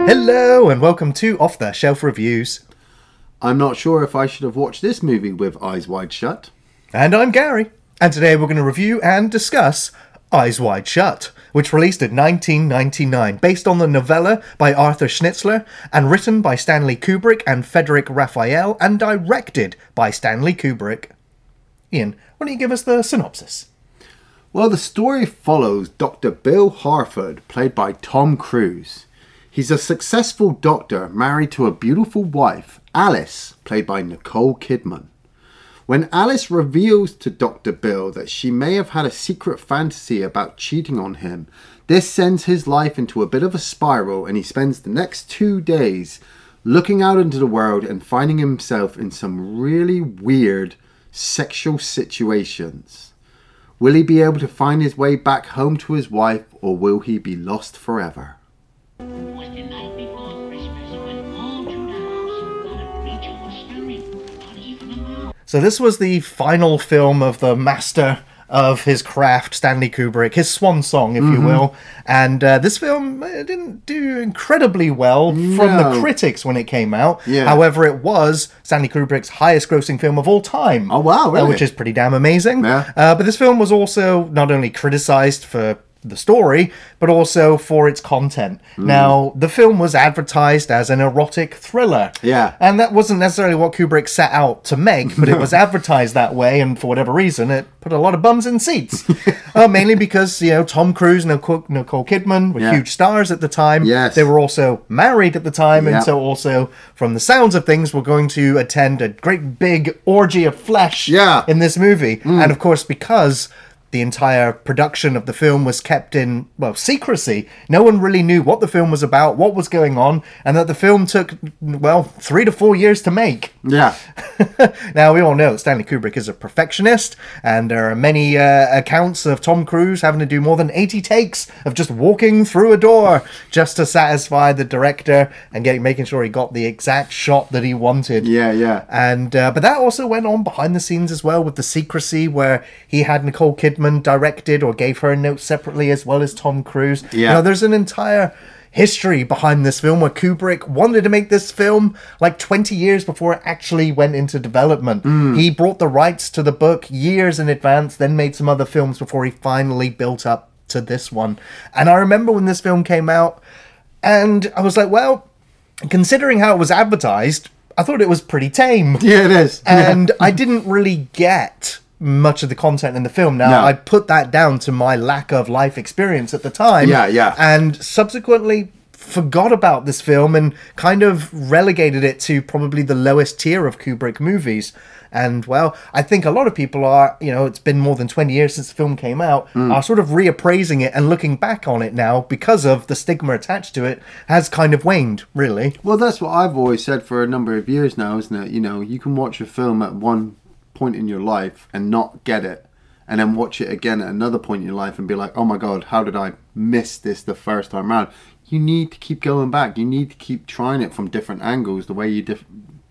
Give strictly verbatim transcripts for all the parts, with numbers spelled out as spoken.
Hello and welcome to Off the Shelf Reviews. I'm not sure if I should have watched this movie with eyes wide shut. And I'm Gary. And today we're going to review and discuss Eyes Wide Shut, which released in nineteen ninety-nine, based on the novella by Arthur Schnitzler, and written by Stanley Kubrick and Frederic Raphael, and directed by Stanley Kubrick. Ian, why don't you give us the synopsis? Well, the story follows Doctor Bill Harford, played by Tom Cruise. He's a successful doctor married to a beautiful wife, Alice, played by Nicole Kidman. When Alice reveals to Doctor Bill that she may have had a secret fantasy about cheating on him, this sends his life into a bit of a spiral, and he spends the next two days looking out into the world and finding himself in some really weird sexual situations. Will he be able to find his way back home to his wife, or will he be lost forever? Was the night before Christmas when all through the house not a creature was stirring, not even a mouse. So this was the final film of the master of his craft, Stanley Kubrick, his swan song, if mm-hmm. you will. And uh, this film uh, didn't do incredibly well no. from the critics when it came out. Yeah. However, it was Stanley Kubrick's highest grossing film of all time. Oh, wow, really? Uh, which is pretty damn amazing. Yeah. Uh, but this film was also not only criticized for the story, but also for its content. Mm. Now, the film was advertised as an erotic thriller. Yeah. And that wasn't necessarily what Kubrick set out to make, but it was advertised that way, and for whatever reason, it put a lot of bums in seats. uh, mainly because, you know, Tom Cruise and Nicole, Nicole Kidman were yeah. huge stars at the time. Yes. They were also married at the time, yeah. and so also, from the sounds of things, were going to attend a great big orgy of flesh yeah. in this movie. Mm. And of course, because the entire production of the film was kept in, well, secrecy. No one really knew what the film was about, what was going on, and that the film took, well, three to four years to make. Yeah. Now, we all know that Stanley Kubrick is a perfectionist, and there are many uh, accounts of Tom Cruise having to do more than eighty takes of just walking through a door just to satisfy the director and getting making sure he got the exact shot that he wanted. Yeah, yeah. And uh, but that also went on behind the scenes as well with the secrecy, where he had Nicole Kidman directed or gave her a note separately, as well as Tom Cruise. Yeah. You know, there's an entire history behind this film where Kubrick wanted to make this film like twenty years before it actually went into development. Mm. He brought the rights to the book years in advance, then made some other films before he finally built up to this one. And I remember when this film came out, and I was like, well, considering how it was advertised, I thought it was pretty tame. Yeah, it is. And I didn't really get much of the content in the film. Now, No. I put that down to my lack of life experience at the time. Yeah, yeah. And subsequently forgot about this film and kind of relegated it to probably the lowest tier of Kubrick movies. And, well, I think a lot of people are, you know, it's been more than twenty years since the film came out, mm. are sort of reappraising it and looking back on it now because of the stigma attached to it has kind of waned, really. Well, that's what I've always said for a number of years now, isn't it? You know, you can watch a film at one point in your life and not get it, and then watch it again at another point in your life and be like, oh my god, how did I miss this the first time around? You need to keep going back. You need to keep trying it from different angles. The way you dif-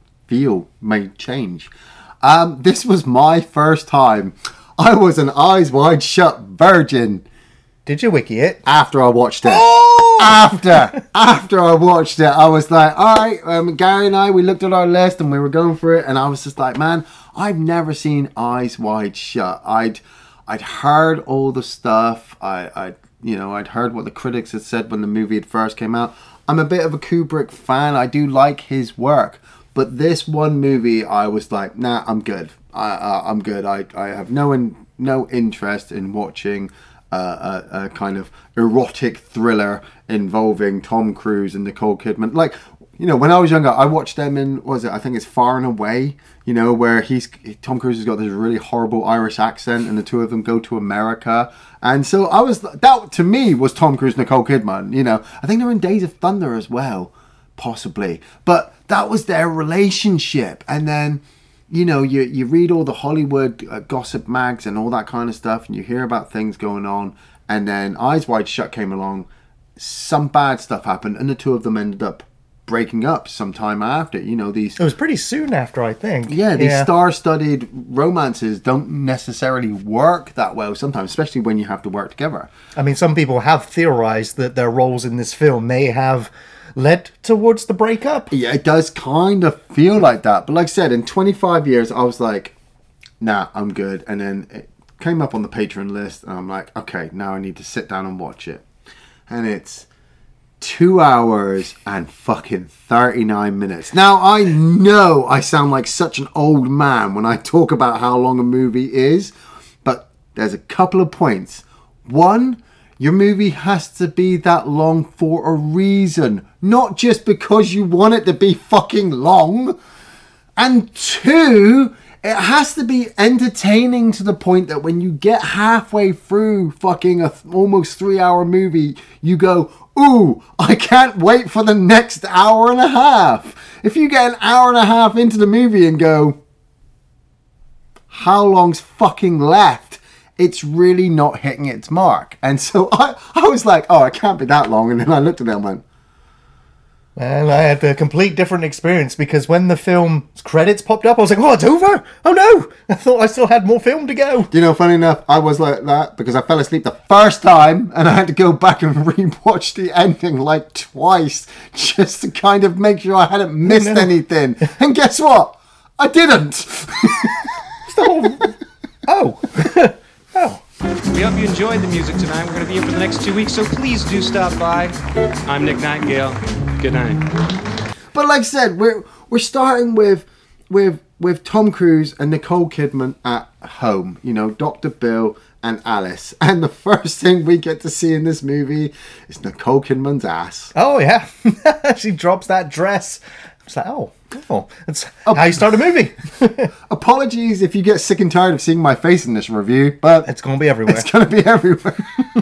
feel may change. Um, this was my first time. I was an eyes wide shut virgin. Did you wiki it? After I watched it. Oh! After. After I watched it, I was like, all right, um, Gary and I, we looked at our list and we were going for it. And I was just like, man, I've never seen Eyes Wide Shut. I'd I'd heard all the stuff. I, I, you know, I'd heard what the critics had said when the movie had first came out. I'm a bit of a Kubrick fan. I do like his work. But this one movie, I was like, nah, I'm good. I, uh, I'm good. I, I have no in, no interest in watching Uh, a, a kind of erotic thriller involving Tom Cruise and Nicole Kidman. Like, you know, when I was younger, I watched them in, what was it, I think it's Far and Away, you know, where he's Tom Cruise has got this really horrible Irish accent and the two of them go to America. And so I was, that to me was Tom Cruise, Nicole Kidman, you know. I think they're in Days of Thunder as well, possibly. But that was their relationship. And then, you know, you, you read all the Hollywood uh, gossip mags and all that kind of stuff, and you hear about things going on, and then Eyes Wide Shut came along, some bad stuff happened, and the two of them ended up breaking up sometime after. You know, these... It was pretty soon after, I think. Yeah, these yeah. star-studded romances don't necessarily work that well sometimes, especially when you have to work together. I mean, some people have theorized that their roles in this film may have led towards the breakup. Yeah, it does kind of feel like that. But like I said, in twenty-five years, I was like, nah, I'm good. And then it came up on the Patreon list, and I'm like, okay, now I need to sit down and watch it. And it's two hours and fucking thirty-nine minutes. Now, I know I sound like such an old man when I talk about how long a movie is, but there's a couple of points. One, your movie has to be that long for a reason, not just because you want it to be fucking long. And two, it has to be entertaining to the point that when you get halfway through fucking a th- almost three hour movie, you go, ooh, I can't wait for the next hour and a half. If you get an hour and a half into the movie and go, how long's fucking left? It's really not hitting its mark. And so I, I was like, oh, it can't be that long. And then I looked at it and went, and I had a complete different experience because when the film's credits popped up, I was like, oh, it's over? Oh, no. I thought I still had more film to go. you know, funny enough, I was like that because I fell asleep the first time and I had to go back and rewatch the ending like twice just to kind of make sure I hadn't missed no. anything. And guess what? I didn't. So, oh. oh. We hope you enjoyed the music tonight. We're going to be here for the next two weeks, so please do stop by. I'm Nick Nightingale. Good night. But like I said, we're we're starting with with with Tom Cruise and Nicole Kidman at home. You know, Doctor Bill and Alice. And the first thing we get to see in this movie is Nicole Kidman's ass. Oh, yeah. She drops that dress. It's like, oh, oh, that's how you start a movie. Apologies if you get sick and tired of seeing my face in this review, but It's going to be everywhere. it's going to be everywhere.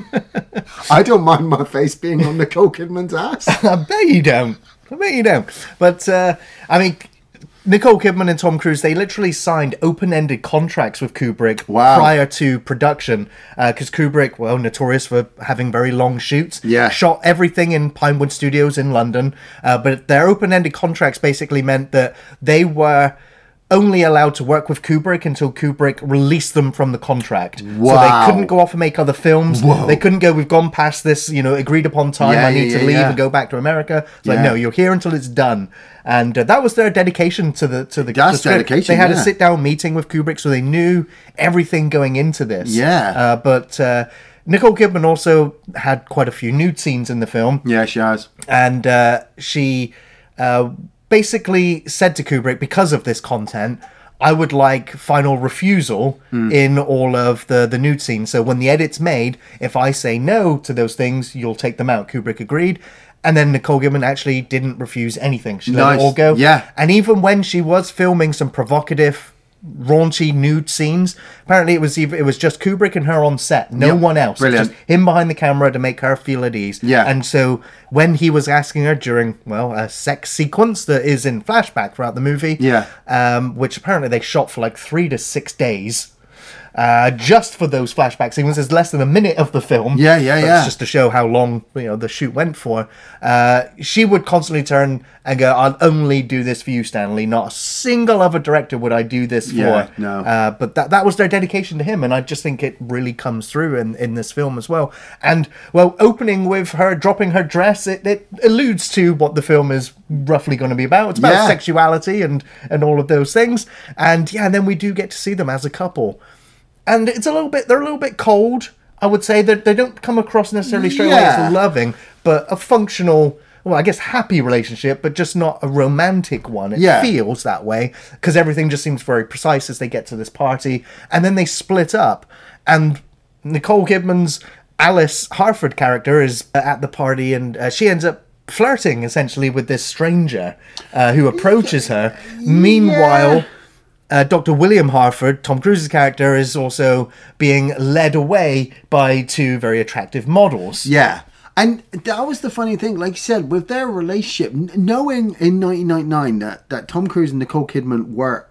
I don't mind my face being on Nicole Kidman's ass. I bet you don't. I bet you don't. But, uh, I mean, Nicole Kidman and Tom Cruise, they literally signed open-ended contracts with Kubrick Wow. prior to production. Because uh, Kubrick, well, notorious for having very long shoots. Yeah. Shot everything in Pinewood Studios in London. Uh, but their open-ended contracts basically meant that they were only allowed to work with Kubrick until Kubrick released them from the contract. So Wow. they couldn't go off and make other films. Whoa. They couldn't go, we've gone past this, you know, agreed upon time. Yeah, I need yeah, to yeah, leave yeah. and go back to America. It's like, Yeah. no, you're here until it's done. And uh, that was their dedication to the to the, That's the script. dedication, They had yeah. a sit-down meeting with Kubrick, so they knew everything going into this. Yeah. Uh, but uh, Nicole Kidman also had quite a few nude scenes in the film. Yeah, she has. And uh, she uh, basically said to Kubrick, because of this content, I would like final refusal Hmm. in all of the, the nude scenes. So when the edit's made, if I say no to those things, you'll take them out. Kubrick agreed. And then Nicole Kidman actually didn't refuse anything. She let Nice. it all go. Yeah. And even when she was filming some provocative, raunchy nude scenes, apparently it was even, it was just Kubrick and her on set, no Yep. one else. Brilliant. Just him behind the camera to make her feel at ease. Yeah. And so when he was asking her during, well, a sex sequence that is in flashback throughout the movie, Yeah. um, which apparently they shot for like three to six days. Uh, just for those flashback sequences, less than a minute of the film. Yeah, yeah, But yeah. It's just to show how long, you know, the shoot went for. Uh, she would constantly turn and go, "I'll only do this for you, Stanley. Not a single other director would I do this Yeah, for." no. Uh, but that that was their dedication to him, and I just think it really comes through in, in this film as well. And well, opening with her dropping her dress, it, it alludes to what the film is roughly going to be about. It's about Yeah. sexuality and and all of those things. And yeah, and then we do get to see them as a couple. And it's a little bit, they're a little bit cold, I would say. That they don't come across necessarily straight away Yeah. as loving, but a functional, well, I guess happy relationship, but just not a romantic one. It Yeah. feels that way, because everything just seems very precise as they get to this party. And then they split up. And Nicole Kidman's Alice Harford character is uh, at the party, and uh, she ends up flirting, essentially, with this stranger uh, who approaches her. Meanwhile... Uh, Doctor William Harford, Tom Cruise's character, is also being led away by two very attractive models. Yeah. And that was the funny thing. Like you said, with their relationship, n- knowing in nineteen ninety-nine that, that Tom Cruise and Nicole Kidman were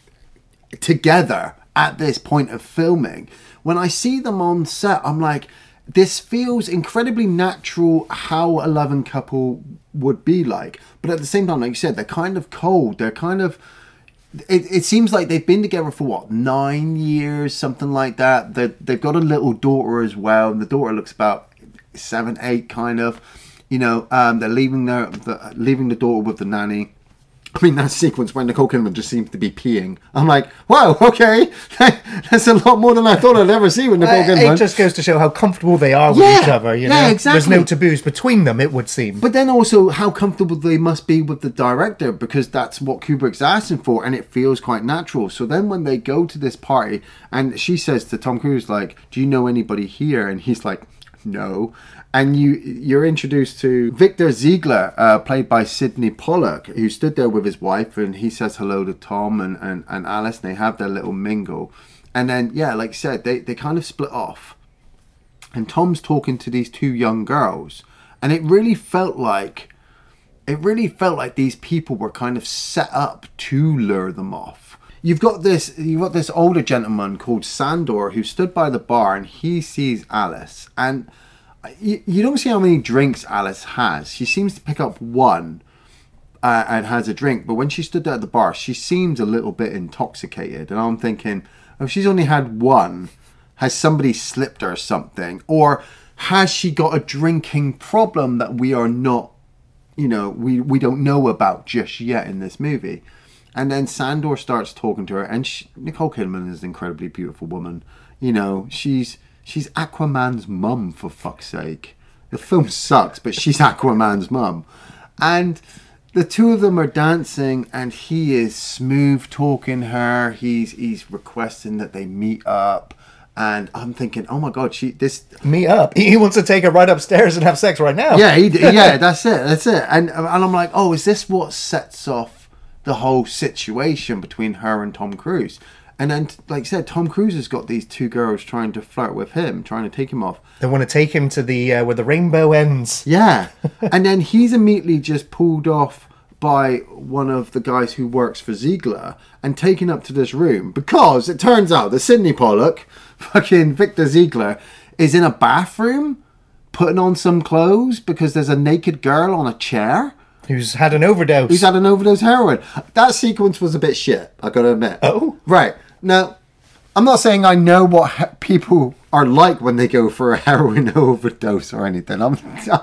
together at this point of filming, when I see them on set, I'm like, this feels incredibly natural how a loving couple would be like. But at the same time, like you said, they're kind of cold. They're kind of... It, it seems like they've been together for what, nine years, something like that. They, they've got a little daughter as well, and the daughter looks about seven, eight, kind of. You know, um, they're leaving their the, leaving the daughter with the nanny. I mean, that sequence when Nicole Kidman just seems to be peeing. I'm like, wow, okay. That's a lot more than I thought I'd ever see with Nicole Uh, Kidman. It just goes to show how comfortable they are with Yeah, each other. You yeah, know? exactly. There's no taboos between them, it would seem. But then also how comfortable they must be with the director, because that's what Kubrick's asking for, and it feels quite natural. So then when they go to this party, and she says to Tom Cruise, like, do you know anybody here? And he's like, no. And you, you're introduced to Victor Ziegler, uh, played by Sidney Pollack, who stood there with his wife, and he says hello to Tom and, and, and Alice, and they have their little mingle. And then, yeah, like I said, they, they kind of split off. And Tom's talking to these two young girls. And it really felt like, it really felt like these people were kind of set up to lure them off. You've got this, you've got this older gentleman called Sandor who stood by the bar, and he sees Alice. And You, you don't see how many drinks Alice has. She seems to pick up one uh, and has a drink. But when she stood there at the bar, she seems a little bit intoxicated. And I'm thinking, if she's only had one, has somebody slipped her something? Or has she got a drinking problem that we are not, you know, we, we don't know about just yet in this movie? And then Sandor starts talking to her. And she, Nicole Kidman is an incredibly beautiful woman. You know, she's... She's Aquaman's mum, for fuck's sake. The film sucks, but she's Aquaman's mum. And the two of them are dancing, and he is smooth talking her. He's he's requesting that they meet up. And I'm thinking, oh my God, she this Meet up. He wants to take her right upstairs and have sex right now. Yeah, he, yeah, that's it, that's it. And and I'm like, oh, is this what sets off the whole situation between her and Tom Cruise? And then, like I said, Tom Cruise has got these two girls trying to flirt with him, trying to take him off. They want to take him to the uh, where the rainbow ends. Yeah. And then he's immediately just pulled off by one of the guys who works for Ziegler and taken up to this room, because it turns out that Sidney Pollack, fucking Victor Ziegler, is in a bathroom putting on some clothes because there's a naked girl on a chair. Who's had an overdose. Who's had an overdose heroin. That sequence was a bit shit, I gotta admit. Oh? Right. Now, I'm not saying I know what he- people are like when they go for a heroin overdose or anything. I'm,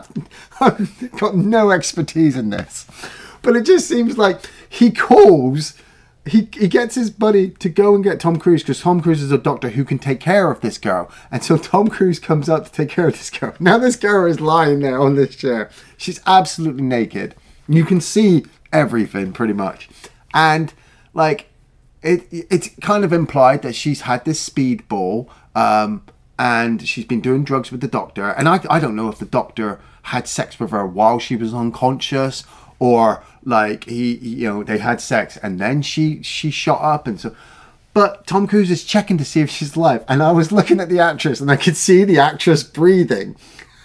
I've got no expertise in this. But it just seems like he calls, he, he gets his buddy to go and get Tom Cruise, because Tom Cruise is a doctor who can take care of this girl. And so Tom Cruise comes up to take care of this girl. Now this girl is lying there on this chair. She's absolutely naked. You can see everything pretty much. And like, it it's kind of implied that she's had this speedball, um, and she's been doing drugs with the doctor. And I, I don't know if the doctor had sex with her while she was unconscious, or like he, you know, they had sex and then she, she shot up. And so, but Tom Cruise is checking to see if she's alive. And I was looking at the actress and I could see the actress breathing.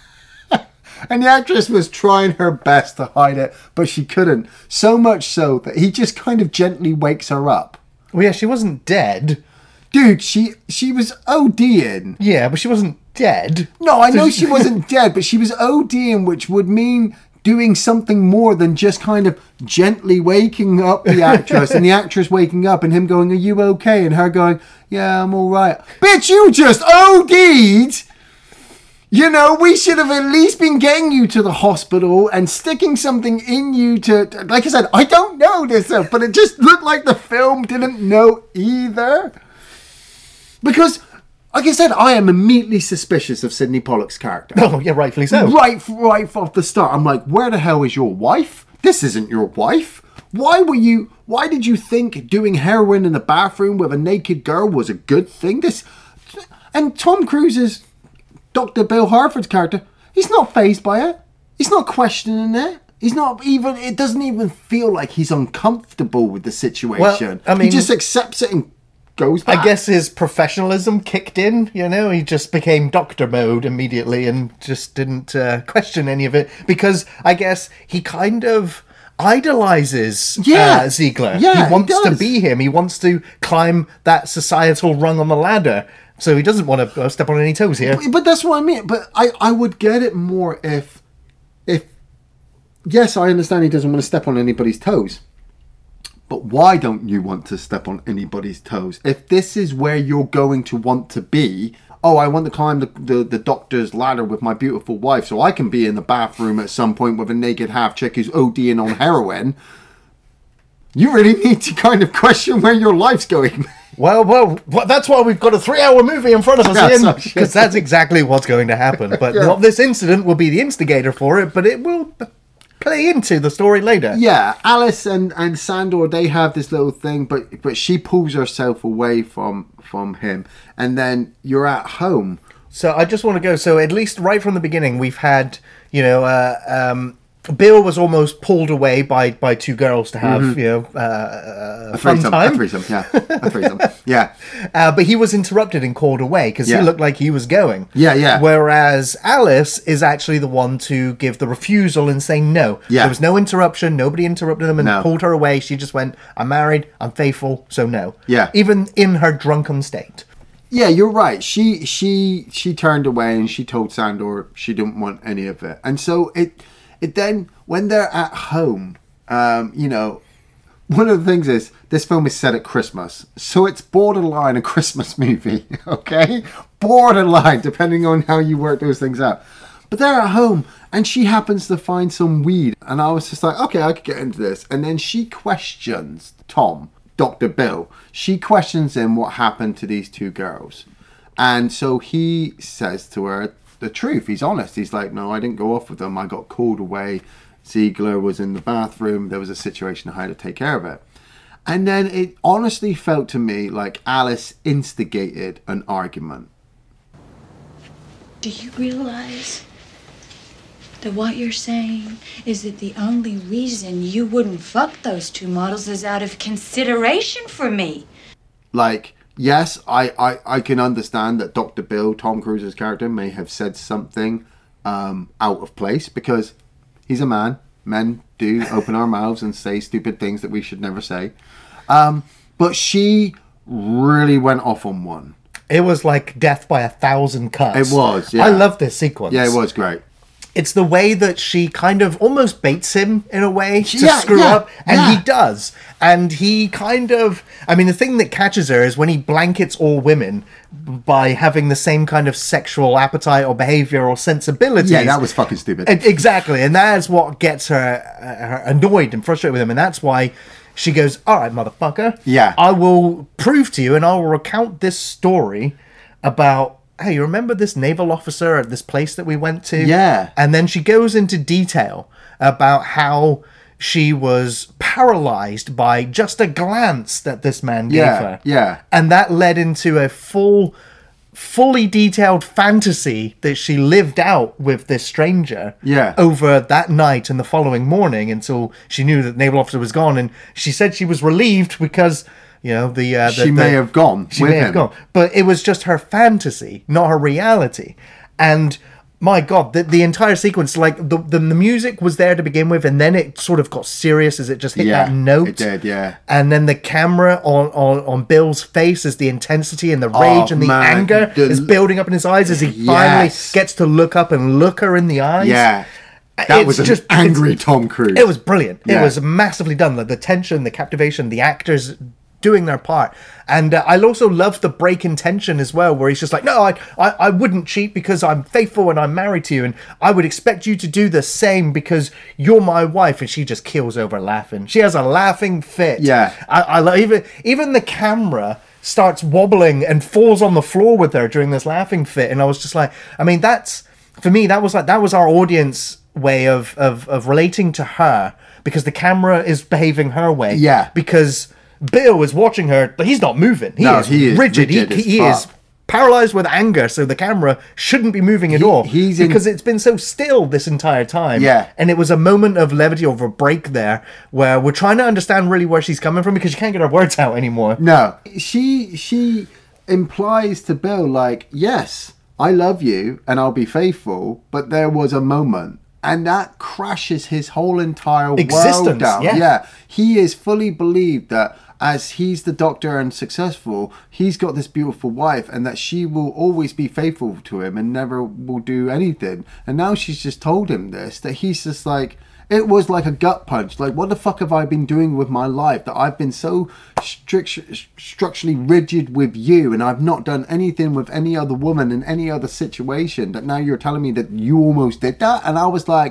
And the actress was trying her best to hide it, but she couldn't. So much so that he just kind of gently wakes her up. Well, yeah, she wasn't dead. Dude, she she was ODing. Yeah, but she wasn't dead. No, I know she wasn't dead, but she was ODing, which would mean doing something more than just kind of gently waking up the actress, and the actress waking up and him going, are you okay? And her going, yeah, I'm all right. Bitch, you just OD'd! You know, we should have at least been getting you to the hospital and sticking something in you to... Like I said, I don't know this stuff, but it just looked like the film didn't know either. Because, like I said, I am immediately suspicious of Sidney Pollack's character. Oh, yeah, rightfully so. Right, right off the start. I'm like, where the hell is your wife? This isn't your wife. Why were you... Why did you think doing heroin in the bathroom with a naked girl was a good thing? This... And Tom Cruise's... Doctor Bill Harford's character, he's not fazed by it. He's not questioning it. He's not even, it doesn't even feel like he's uncomfortable with the situation. Well, I mean, he just accepts it and goes back. I guess his professionalism kicked in, you know, he just became doctor mode immediately and just didn't uh, question any of it, because I guess he kind of idolizes yeah. uh, Ziegler. Yeah, he wants he to be him. He wants to climb that societal rung on the ladder. So he doesn't want to step on any toes here. But, but that's what I mean. But I, I would get it more if, if, yes, I understand he doesn't want to step on anybody's toes. But why don't you want to step on anybody's toes? If this is where you're going to want to be, oh, I want to climb the, the, the doctor's ladder with my beautiful wife so I can be in the bathroom at some point with a naked half chick who's ODing on heroin, you really need to kind of question where your life's going. Well, well, well, that's why we've got a three-hour movie in front of us, Yeah, Ian, so- because that's exactly what's going to happen. But Yeah. not this incident will be the instigator for it, but it will p- play into the story later. Yeah, Alice and, and Sandor, they have this little thing, but but she pulls herself away from from him, and then you're at home. So I just want to go. So at least right from the beginning, we've had, you know, uh, um, Bill was almost pulled away by, by two girls to have, you know, uh, a fun threesome, time. a threesome, yeah, a threesome, yeah. Uh, but he was interrupted and called away because Yeah. he looked like he was going. Yeah, yeah. Whereas Alice is actually the one to give the refusal and say no. Yeah. There was no interruption. Nobody interrupted them and No. pulled her away. She just went, I'm married, I'm faithful, so no. Yeah. Even in her drunken state. Yeah, you're right. She she she turned away and she told Sandor she didn't want any of it. And so it it then when they're at home, um, you know, one of the things is this film is set at Christmas, so it's borderline a Christmas movie. Okay, borderline, depending on how you work those things out. But they're at home, and she happens to find some weed, and I was just like, okay, I could get into this. And then she questions Tom. Doctor Bill, she questions him what happened to these two girls. And so he says to her the truth. He's honest. He's like, no, I didn't go off with them. I got called away. Ziegler was in the bathroom. There was a situation. I had to take care of it. And then it honestly felt to me like Alice instigated an argument. Do you realize that what you're saying is that the only reason you wouldn't fuck those two models is out of consideration for me? Like, yes, I, I, I can understand that Doctor Bill, Tom Cruise's character, may have said something um, out of place because he's a man. Men do open our mouths and say stupid things that we should never say. Um, but she really went off on one. It was like death by a thousand cuts. It was, yeah. I love this sequence. Yeah, it was great. It's the way that she kind of almost baits him in a way to Yeah, screw yeah, up. And yeah. he does. And he kind of... I mean, the thing that catches her is when he blankets all women by having the same kind of sexual appetite or behavior or sensibilities. Yeah, that was fucking stupid. E- Exactly. And that's what gets her, uh, her annoyed and frustrated with him. And that's why she goes, all right, motherfucker. Yeah. I will prove to you and I will recount this story about... Hey, you remember this naval officer at this place that we went to? Yeah. And then she goes into detail about how she was paralyzed by just a glance that this man gave Yeah, her. yeah. And that led into a full, fully detailed fantasy that she lived out with this stranger. Yeah. Over that night and the following morning until she knew that the naval officer was gone. And she said she was relieved because... You know, the, uh, the She the- may have gone She with may him. have gone, but it was just her fantasy, not her reality. And my God, the the entire sequence, like the the, the music was there to begin with, and then it sort of got serious as it just hit Yeah, that note. it did, yeah. And then the camera on on on Bill's face as the intensity and the rage Oh, and the man, anger the- is building up in his eyes as he finally Yes. gets to look up and look her in the eyes. Yeah. That It's was an just- angry it's- Tom Cruise. It was brilliant. It Yeah. was massively done. Like the tension, the captivation, the actors doing their part. And uh, I also loved the break in tension as well, where he's just like, no, I, I I wouldn't cheat because I'm faithful and I'm married to you, and I would expect you to do the same because you're my wife. And she just keels over laughing. She has a laughing fit. Yeah. I, I love even even the camera starts wobbling and falls on the floor with her during this laughing fit. And I was just like, I mean, that's for me, that was like that was our audience way of of of relating to her because the camera is behaving her way. Yeah. Because Bill is watching her, but he's not moving. He, No, is, he is rigid. rigid He, as he is fuck. paralyzed with anger, so the camera shouldn't be moving at He- all. he's in- because it's been so still this entire time. Yeah. And it was a moment of levity or of a break there where we're trying to understand really where she's coming from because she can't get her words out anymore. No, she she implies to Bill like, yes, I love you and I'll be faithful, but there was a moment, and that crashes his whole entire world Existence, down. yeah. yeah, he is fully believed that as he's the doctor and successful, he's got this beautiful wife, and that she will always be faithful to him and never will do anything. And now she's just told him this, that he's just like, It was like a gut punch. Like, what the fuck have I been doing with my life that I've been so strict, structurally rigid with you, and I've not done anything with any other woman in any other situation, that now you're telling me that you almost did that? And I was like,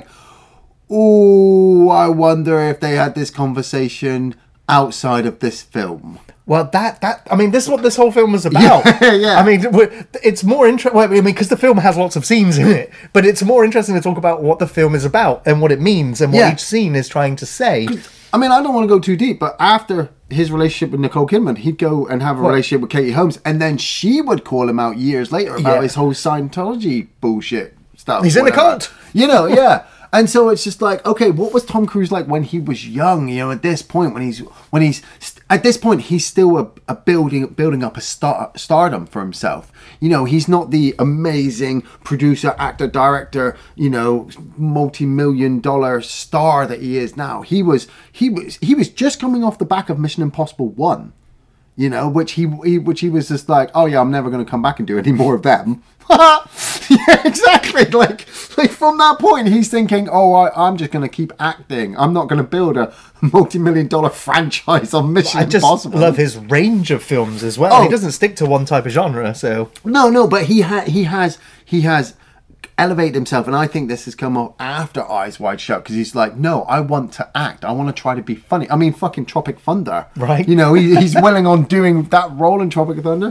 oh, I wonder if they had this conversation outside of this film. Well, that, that, I mean, this is what this whole film is about. Yeah, yeah. I mean, we're- it's more interesting, well, I mean, because the film has lots of scenes in it, but it's more interesting to talk about what the film is about and what it means and what Yeah. each scene is trying to say. I mean, I don't want to go too deep, but after his relationship with Nicole Kidman, he'd go and have a What? relationship with Katie Holmes, and then she would call him out years later about Yeah. his whole Scientology bullshit stuff. He's in the whatever. cult. You know, yeah. And so it's just like, okay, what was Tom Cruise like when he was young? You know, at this point, when he's when he's at this point, he's still a, a building building up a star, stardom for himself. You know, he's not the amazing producer, actor, director, you know, multi-million dollar star that he is now. He was he was he was just coming off the back of Mission Impossible one. You know, which he, he which he was just like, oh yeah, I'm never going to come back and do any more of them. Yeah, exactly. Like, like from that point, he's thinking, oh, I, I'm just going to keep acting. I'm not going to build a multi-million dollar franchise on Mission I just Impossible. love his range of films as well. Oh. He doesn't stick to one type of genre, so... No, no, but he ha- he has he has elevated himself, and I think this has come up after Eyes Wide Shut, because he's like, no, I want to act. I want to try to be funny. I mean, fucking Tropic Thunder, Right. You know, he, he's willing on doing that role in Tropic Thunder,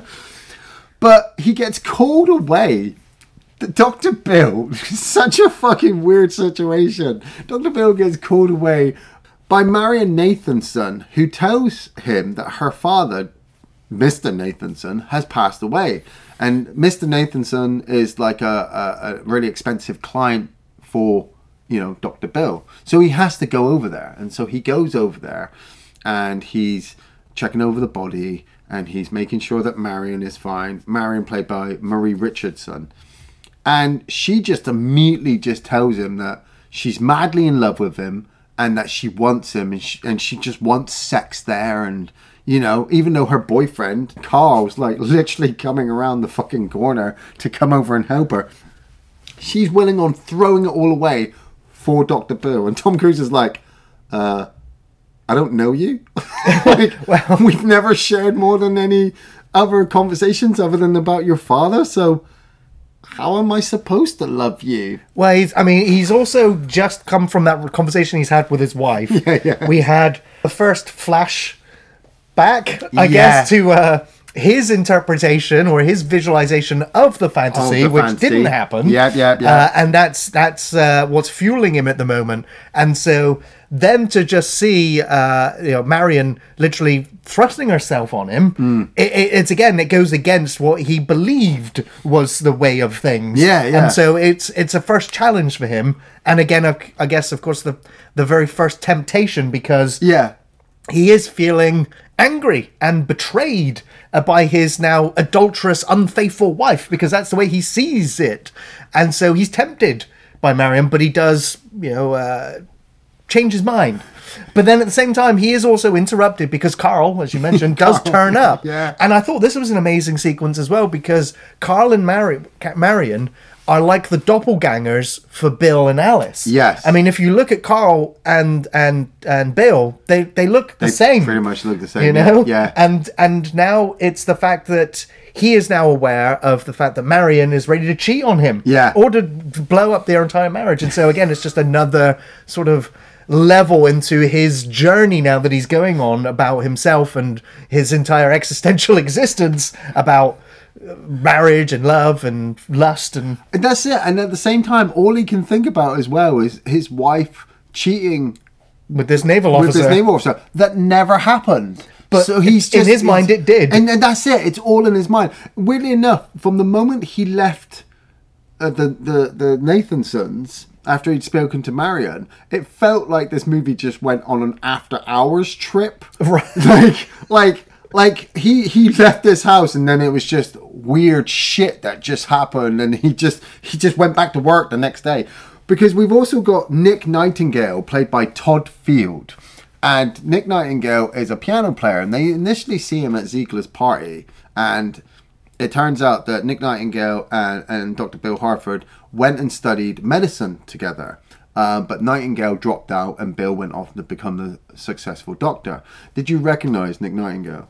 but he gets called away. Doctor Bill, such a fucking weird situation. Doctor Bill gets called away by Marion Nathanson, who tells him that her father, Mister Nathanson, has passed away. And Mister Nathanson is like a, a, a really expensive client for, you know, Doctor Bill. So he has to go over there. And so he goes over there and he's checking over the body and he's making sure that Marion is fine. Marion played by Marie Richardson. And she just immediately just tells him that she's madly in love with him and that she wants him and she, and she just wants sex there. And, you know, even though her boyfriend, Carl's like literally coming around the fucking corner to come over and help her, she's willing on throwing it all away for Doctor Bill. And Tom Cruise is like, uh, I don't know you. Like, well, we've never shared more than any other conversations other than about your father. So how am I supposed to love you? Well, he's, I mean, he's also just come from that conversation he's had with his wife. Yeah, yeah. We had the first flash back, I Yeah. guess, to uh, his interpretation or his visualization of the fantasy, Of the which fantasy. didn't happen. Yeah, yeah, yeah. Uh, and that's that's uh, what's fueling him at the moment. And so then to just see, uh, you know, Marion literally thrusting herself on him, Mm. it, it, it's again, it goes against what he believed was the way of things. Yeah, yeah. And so it's it's a first challenge for him, and again, I, I guess, of course, the the very first temptation, because Yeah. he is feeling angry and betrayed uh, by his now adulterous, unfaithful wife, because that's the way he sees it, and so he's tempted by Marion, but he does, you know, uh, change his mind. But then at the same time, he is also interrupted because Carl, as you mentioned, does turn up. Yeah. And I thought this was an amazing sequence as well, because Carl and Mari- Marion are like the doppelgangers for Bill and Alice. Yes. I mean, if you look at Carl and and and Bill, they they look the They same. pretty much look the same. You know? Yeah. And and now it's the fact that he is now aware of the fact that Marion is ready to cheat on him. Yeah. Or to blow up their entire marriage. And so again, it's just another sort of level into his journey now that he's going on about himself and his entire existential existence about marriage and love and lust and And that's it. And at the same time, all he can think about as well is his wife cheating with this naval with officer. this naval officer. That never happened. But so he's in just, his mind, it's- it did. And, and that's it. It's all in his mind. Weirdly enough, from the moment he left uh, the, the, the Nathansons, after he'd spoken to Marion, it felt like this movie just went on an after hours trip. Right. Like, like, like he, he left this house and then it was just weird shit that just happened, and he just he just went back to work the next day. Because we've also got Nick Nightingale, played by Todd Field. And Nick Nightingale is a piano player, and they initially see him at Ziegler's party, and it turns out that Nick Nightingale and, and Doctor Bill Harford went and studied medicine together Uh, but Nightingale dropped out and Bill went off to become the successful doctor. Did you recognise Nick Nightingale?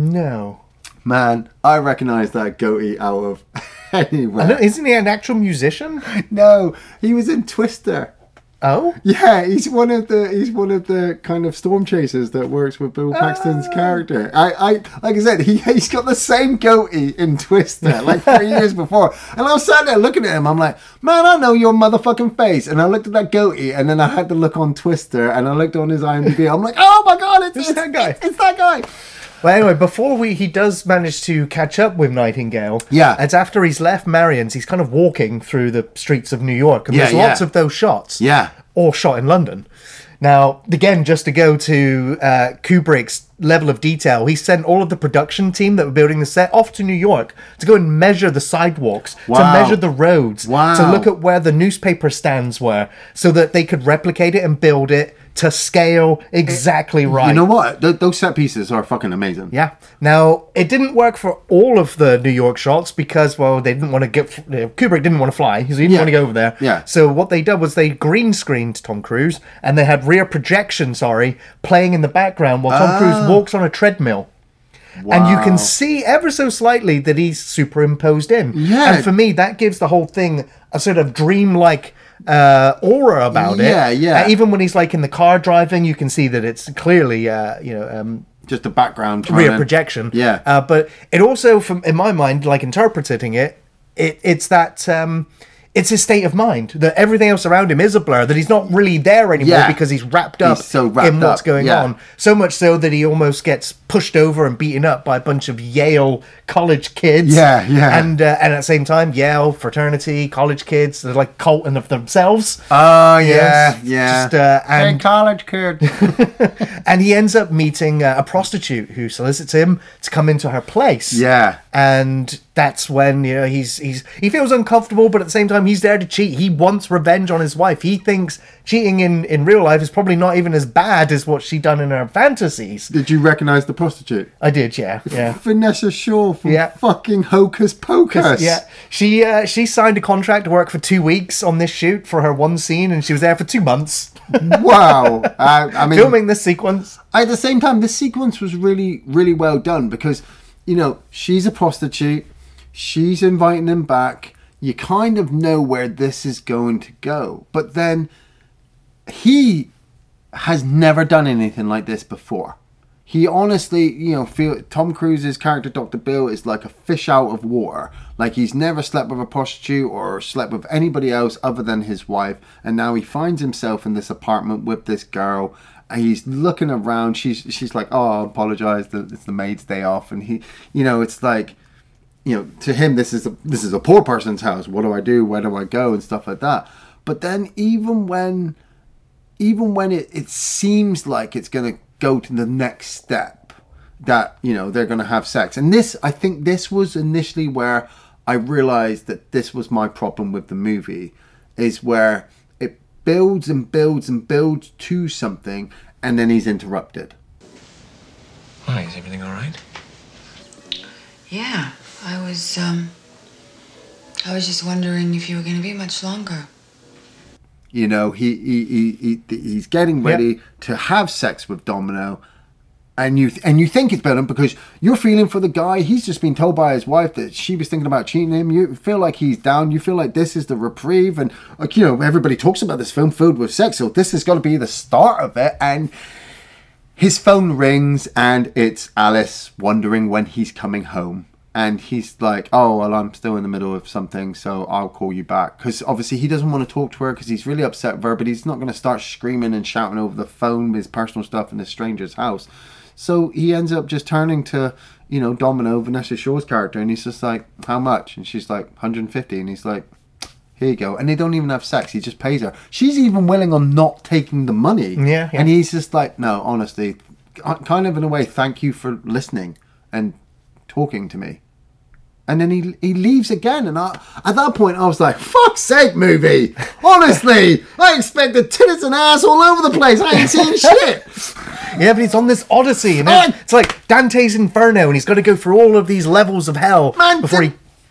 No. Man, I recognise that goatee out of anywhere. I know, isn't he an actual musician? No, he was in Twister. Oh? Yeah, he's one of the he's one of the kind of storm chasers that works with Bill Paxton's Oh. character. I, I like I said, he he's got the same goatee in Twister, like three years before. And I was sat there looking at him, I'm like, man, I know your motherfucking face. And I looked at that goatee, and then I had to look on Twister, and I looked on his IMDb. I'm like, oh my god, it's, It's it's that guy. It's, it's that guy. Well, anyway, before we he does manage to catch up with Nightingale. Yeah. It's after he's left Marion's, he's kind of walking through the streets of New York. And Yeah, there's lots yeah. of those shots. Yeah. Or shot in London. Now, again, just to go to uh, Kubrick's level of detail, he sent all of the production team that were building the set off to New York to go and measure the sidewalks, Wow. to measure the roads, Wow. to look at where the newspaper stands were, so that they could replicate it and build it to scale exactly right. You know what? Th- those set pieces are fucking amazing. Yeah. Now, it didn't work for all of the New York shots because, well, they didn't want to get... Uh, Kubrick didn't want to fly. He didn't Yeah. want to go over there. Yeah. So what they did was they green screened Tom Cruise and they had rear projection, sorry, playing in the background while Tom Ah. Cruise walks on a treadmill. And you can see ever so slightly that he's superimposed in. Yeah. And for me, that gives the whole thing a sort of dreamlike uh, aura about it. Yeah, yeah. Uh, even when he's like in the car driving, you can see that it's clearly, uh, you know... Um, Just the background. trying rear to- projection. Yeah. Uh, but it also, from in my mind, like interpreting it, it it's that um, it's his state of mind that everything else around him is a blur. That he's not really there anymore Yeah. because he's wrapped up He's so wrapped in what's up, going yeah. on. So much so that he almost gets pushed over and beaten up by a bunch of Yale college kids. Yeah, yeah. And uh, and at the same time, Yale fraternity college kids, they're like culting of themselves. Oh, You know, yeah, s- yeah. Just, uh, and college kid. and he ends up meeting uh, a prostitute who solicits him to come into her place. Yeah. And that's when, you know, he's he's he feels uncomfortable, but at the same time he's there to cheat. He wants revenge on his wife. He thinks cheating in, in real life is probably not even as bad as what she done in her fantasies. Did you recognise the prostitute? I did, yeah. Yeah. Vanessa Shaw from Yeah. fucking Hocus Pocus. Yeah, she uh, she signed a contract to work for two weeks on this shoot for her one scene, and she was there for two months Wow. Uh, I mean, filming this sequence. at the same time, this sequence was really, really well done because, you know, she's a prostitute. She's inviting him back. You kind of know where this is going to go. But then he has never done anything like this before. He honestly, you know, feel Tom Cruise's character, Doctor Bill, is like a fish out of water. Like he's never slept with a prostitute or slept with anybody else other than his wife. And now he finds himself in this apartment with this girl. And he's looking around. She's she's like, oh, I apologize. It's the maid's day off. And he, you know, it's like, you know, to him, this is a, this is a poor person's house. What do I do? Where do I go? And stuff like that. But then even when, even when it, it seems like it's going to go to the next step, that, you know, they're going to have sex. And this, I think this was initially where I realized that this was my problem with the movie, is where it builds and builds and builds to something, and then he's interrupted. Why, is everything all right? Yeah, I was, um, I was just wondering if you were going to be much longer. You know, he, he, he, he he's getting ready to have sex with Domino, and you and you think it's better because you're feeling for the guy. He's just been told by his wife that she was thinking about cheating him. You feel like he's down. You feel like this is the reprieve, and like, you know, everybody talks about this film filled with sex, so this is going to be the start of it. And his phone rings, and it's Alice wondering when he's coming home. And he's like, oh, well, I'm still in the middle of something, so I'll call you back. Because obviously he doesn't want to talk to her because he's really upset with her, but he's not going to start screaming and shouting over the phone his personal stuff in a stranger's house. So he ends up just turning to, you know, Domino, Vanessa Shaw's character, and he's just like, how much? And she's like, one hundred fifty. And he's like, here you go. And they don't even have sex. He just pays her. She's even willing on not taking the money. Yeah, yeah. And he's just like, no, honestly, kind of in a way, thank you for listening and talking to me. And then he he leaves again, and I, at that point I was like, "Fuck's sake, movie! Honestly, I expected titties and ass all over the place. I ain't seen shit." Yeah, but he's on this odyssey, and Man. it's, it's like Dante's Inferno, and he's got to go through all of these levels of hell Man, before did, he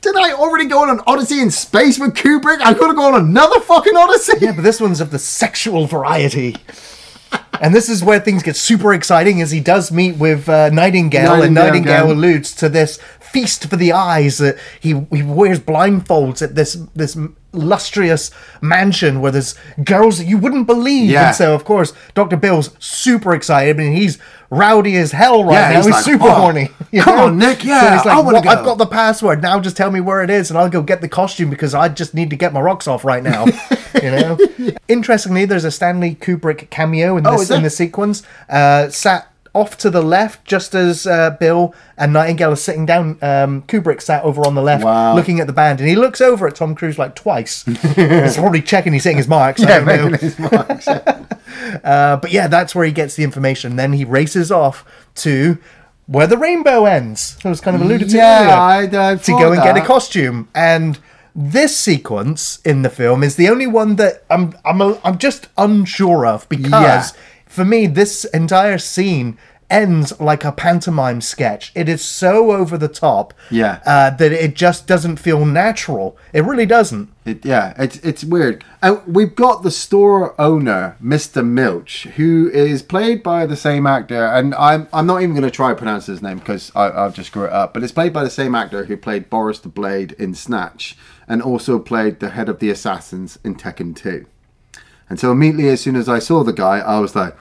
Did I already go on an Odyssey in space with Kubrick? I could have gone on another fucking Odyssey. Yeah, but this one's of the sexual variety. And this is where things get super exciting, as he does meet with uh, Nightingale, Nightingale and Nightingale again. alludes to this feast for the eyes. Uh, he he wears blindfolds at this this lustrous mansion where there's girls that you wouldn't believe. Yeah. And so, of course, Doctor Bill's super excited, and he's rowdy as hell right Yeah, now. he's He's, like, super "Oh, horny. you come know? on, Nick, yeah, So he's like, I wanna "Well, go." I've got the password. Now just tell me where it is, and I'll go get the costume because I just need to get my rocks off right now." you know. Interestingly, there's a Stanley Kubrick cameo in Oh, this is there? in the sequence. Uh, sat off to the left, just as uh, Bill and Nightingale are sitting down. Um, Kubrick sat over on the left, Wow. looking at the band, and he looks over at Tom Cruise like twice. He's probably checking he's hitting his marks. I Yeah, don't know. making his marks. Uh, but yeah, that's where he gets the information. Then he races off to where the rainbow ends. It was kind of alluded to Yeah, earlier. I- I to thought go and get a that. costume. And this sequence in the film is the only one that I'm I'm a, I'm just unsure of, because Yeah. for me this entire scene ends like a pantomime sketch. It is so over the top, Yeah. uh, that it just doesn't feel natural. It really doesn't. It, yeah, it's it's weird. And we've got the store owner, Mister Milch, who is played by the same actor, and I'm I'm not even going to try to pronounce his name because I'll just screw it up. But it's played by the same actor who played Boris the Blade in Snatch, and also played the head of the assassins in Tekken two. And so immediately, as soon as I saw the guy, I was like,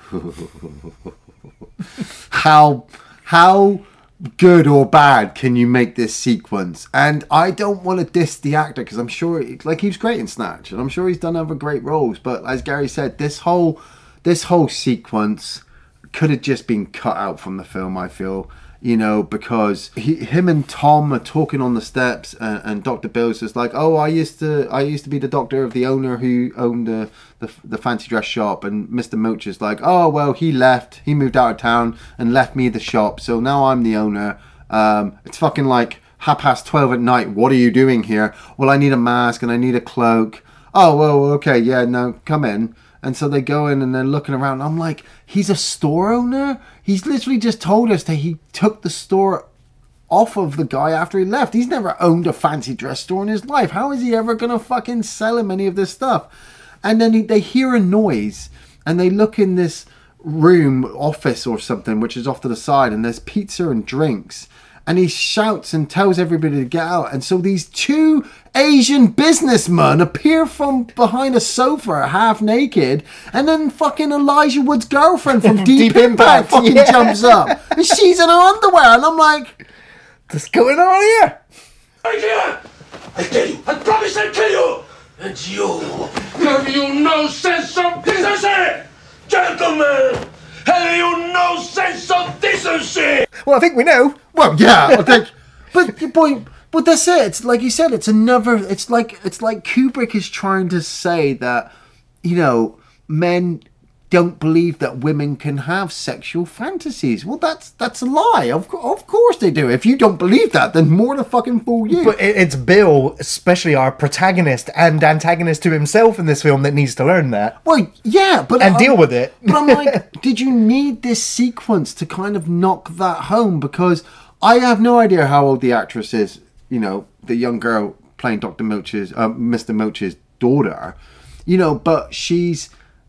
how how good or bad can you make this sequence? And I don't want to diss the actor because I'm sure, like, he was great in Snatch, and I'm sure he's done other great roles. But as Gary said, this whole this whole sequence could have just been cut out from the film, I feel. You know, because he, him and Tom are talking on the steps, and, and Doctor Bill's just like, "Oh, I used to, I used to be the doctor of the owner who owned the, the the fancy dress shop." And Mister Milch is like, "Oh, well, he left, he moved out of town and left me the shop, so now I'm the owner. Um, it's fucking like half past twelve at night. What are you doing here? Well, I need a mask and I need a cloak. Oh, well, okay, yeah, no, come in." And so they go in and they're looking around. I'm like, he's a store owner? He's literally just told us that he took the store off of the guy after he left. He's never owned a fancy dress store in his life. How is he ever going to fucking sell him any of this stuff? And then he, they hear a noise and they look in this room, office or something, which is off to the side, and there's pizza and drinks. And he shouts and tells everybody to get out. And so these two Asian businessmen appear from behind a sofa, half naked. And then fucking Elijah Wood's girlfriend from Deep, Deep Impact, Impact, fucking yeah. jumps up. And she's in her underwear. And I'm like, What's going on here? I can't! I tell you, I promise I'll kill you! And you, have you no sense of decency? Gentlemen, have you no sense of decency? Well, I think we know. well, yeah. I think, but, boy, but that's it. It's like you said, it's another, it's like, it's like Kubrick is trying to say that, you know, men don't believe that women can have sexual fantasies. Well, that's that's a lie. Of, co- of course they do. If you don't believe that, then more to fucking fool you. But it, it's Bill, especially our protagonist and antagonist to himself in this film, that needs to learn that well, yeah, but and I'm- deal with it. But I'm like, did you need this sequence to kind of knock that home? Because I have no idea how old the actress is. You know, the young girl playing Doctor Milch's, uh, Mister Milch's daughter. You know, but she's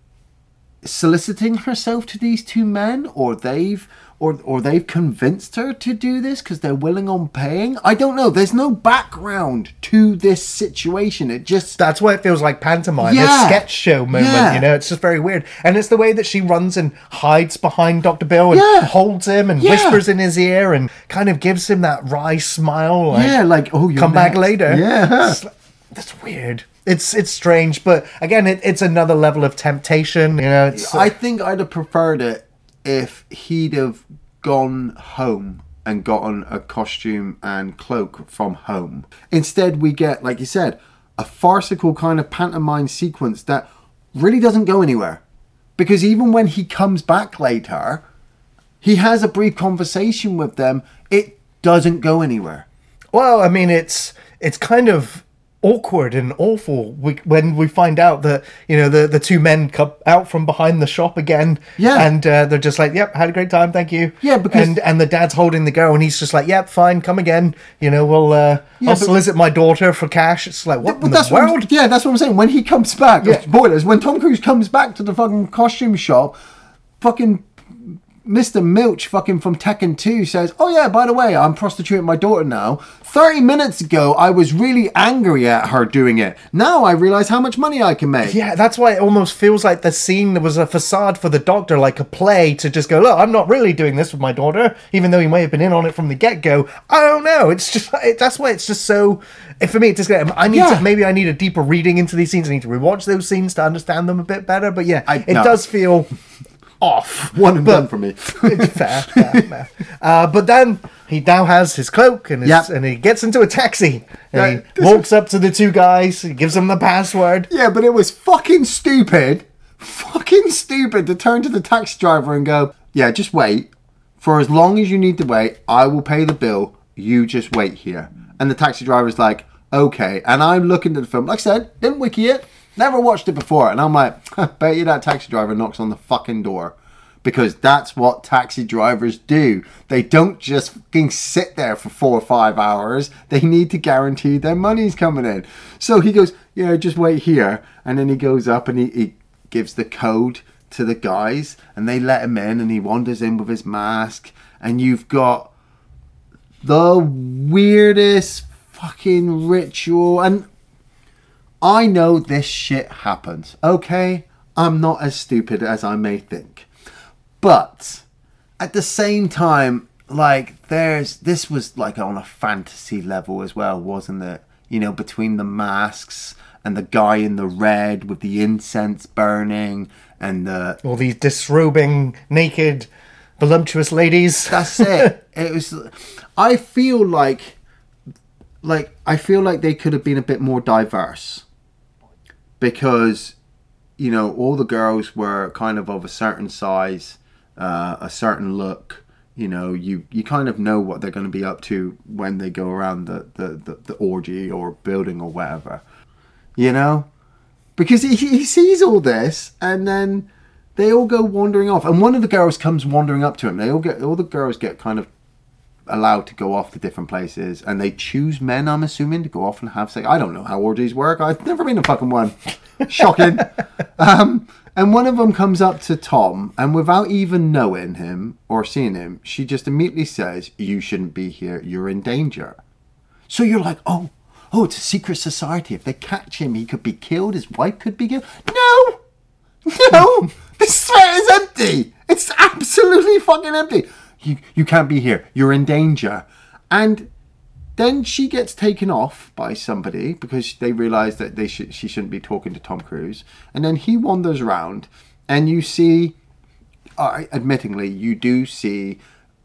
soliciting herself to these two men, or they've or or they've convinced her to do this because they're willing on paying. I don't know. There's no background to this situation. It just That's why it feels like pantomime, Yeah. a sketch show moment, Yeah. you know? It's just very weird. And it's the way that she runs and hides behind Doctor Bill and Yeah. holds him and Yeah. whispers in his ear and kind of gives him that wry smile. Like, yeah, like oh, you're come back next. later. Yeah. It's like- that's weird. It's it's strange, but again, it, it's another level of temptation. You know, it's I think I'd have preferred it if he'd have gone home and gotten a costume and cloak from home. Instead, we get, like you said, a farcical kind of pantomime sequence that really doesn't go anywhere. Because even when he comes back later, he has a brief conversation with them. It doesn't go anywhere. well, I mean, it's it's kind of awkward and awful we, when we find out that, you know, the, the two men come out from behind the shop again. Yeah. And uh, they're just like, yep, had a great time, thank you. Yeah, because- And, and the dad's holding the girl and he's just like, yep, fine, come again. You know, we'll uh, Yeah, I'll but- solicit my daughter for cash. It's like, what But in that's the what I'm- world? yeah, that's what I'm saying. When he comes back, Yeah. spoilers, when Tom Cruise comes back to the fucking costume shop, fucking Mister Milch fucking from Tekken two says, oh yeah, by the way, I'm prostituting my daughter now. thirty minutes ago, I was really angry at her doing it. Now I realize how much money I can make. Yeah, that's why it almost feels like the scene was a facade for the doctor, like a play to just go, look, I'm not really doing this with my daughter, even though he may have been in on it from the get-go. I don't know. It's just, it, that's why it's just so, for me, it just, I need Yeah. to, maybe I need a deeper reading into these scenes. I need to rewatch those scenes to understand them a bit better. But yeah, I- it no. does feel off. One and But- done for me. It's fair, fair, fair. Uh, but then he now has his cloak and his, Yep. and he gets into a taxi and Yeah, he this walks up to the two guys. He gives them the password. Yeah, but it was fucking stupid, fucking stupid to turn to the taxi driver and go, yeah, just wait. For as long as you need to wait, I will pay the bill. You just wait here. And the taxi driver's like, okay. And I'm looking at the film. Like I said, didn't wiki it. Never watched it before. And I'm like, bet you that taxi driver knocks on the fucking door. Because that's what taxi drivers do. They don't just fucking sit there for four or five hours. They need to guarantee their money's coming in. So he goes, yeah, just wait here. And then he goes up and he, he gives the code to the guys. And they let him in. And he wanders in with his mask. And you've got the weirdest fucking ritual. And I know this shit happens, okay? I'm not as stupid as I may think. But at the same time, like, there's this was like on a fantasy level as well, wasn't it? You know, between the masks and the guy in the red with the incense burning and the... All these disrobing, naked, voluptuous ladies. That's it. It was... I feel like... Like, I feel like they could have been a bit more diverse. Because, you know, all the girls were kind of of a certain size, uh, a certain look. You know, you, you kind of know what they're going to be up to when they go around the, the, the, the orgy or building or whatever. You know? Because he, he sees all this and then they all go wandering off. And one of the girls comes wandering up to him. They all get all the girls get kind of allowed to go off to different places and they choose men, I'm assuming, to go off and have sex. I don't know how orgies work. I've never been to fucking one. Shocking. um, and one of them comes up to Tom and without even knowing him or seeing him, she just immediately says, you shouldn't be here. You're in danger. So you're like, oh, oh, it's a secret society. If they catch him, he could be killed. His wife could be killed. No! No! This threat is empty. It's absolutely fucking empty. You, you can't be here. You're in danger. And then she gets taken off by somebody because they realise that they should, she shouldn't be talking to Tom Cruise. And then he wanders around and you see, uh, admittingly, you do see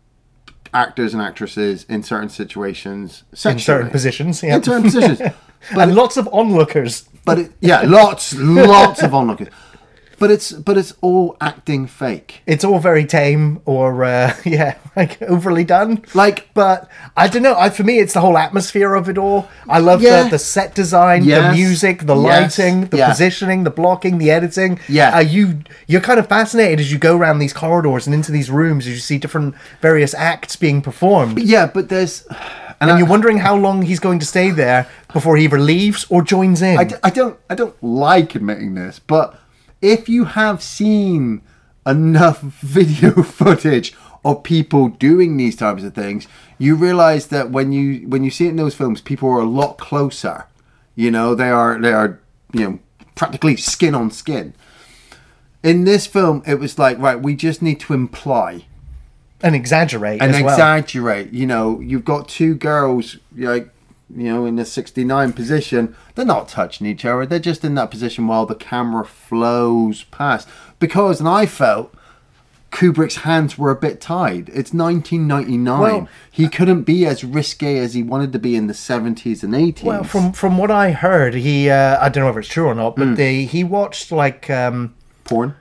actors and actresses in certain situations. In sexually. certain positions. Yeah. In certain positions. But and lots of onlookers. But it, yeah, lots, lots of onlookers. But it's but it's all acting fake. It's all very tame or, uh, yeah, like overly done. Like, but I don't know. I, for me, it's the whole atmosphere of it all. I love Yeah. the, the set design, Yes. the music, the Yes. lighting, the Yeah. positioning, the blocking, the editing. Yeah. Uh, you, you're kind of fascinated as you go around these corridors and into these rooms as you see different various acts being performed. yeah, but there's... And, I- you're wondering how long he's going to stay there before he either leaves or joins in. I, d- I don't I don't like admitting this, but if you have seen enough video footage of people doing these types of things, you realize that when you when you see it in those films, people are a lot closer. You know, they are they are you know practically skin on skin. In this film, it was like, right, we just need to imply and exaggerate and as well. exaggerate. You know, you've got two girls like. You know, in the sixty-nine position, they're not touching each other. They're just in that position while the camera flows past. Because, and I felt, Kubrick's hands were a bit tied. It's nineteen ninety-nine. Well, he couldn't be as risque as he wanted to be in the seventies and eighties. Well, from from what I heard, he uh, I don't know if it's true or not, but Mm. they he watched like um, porn.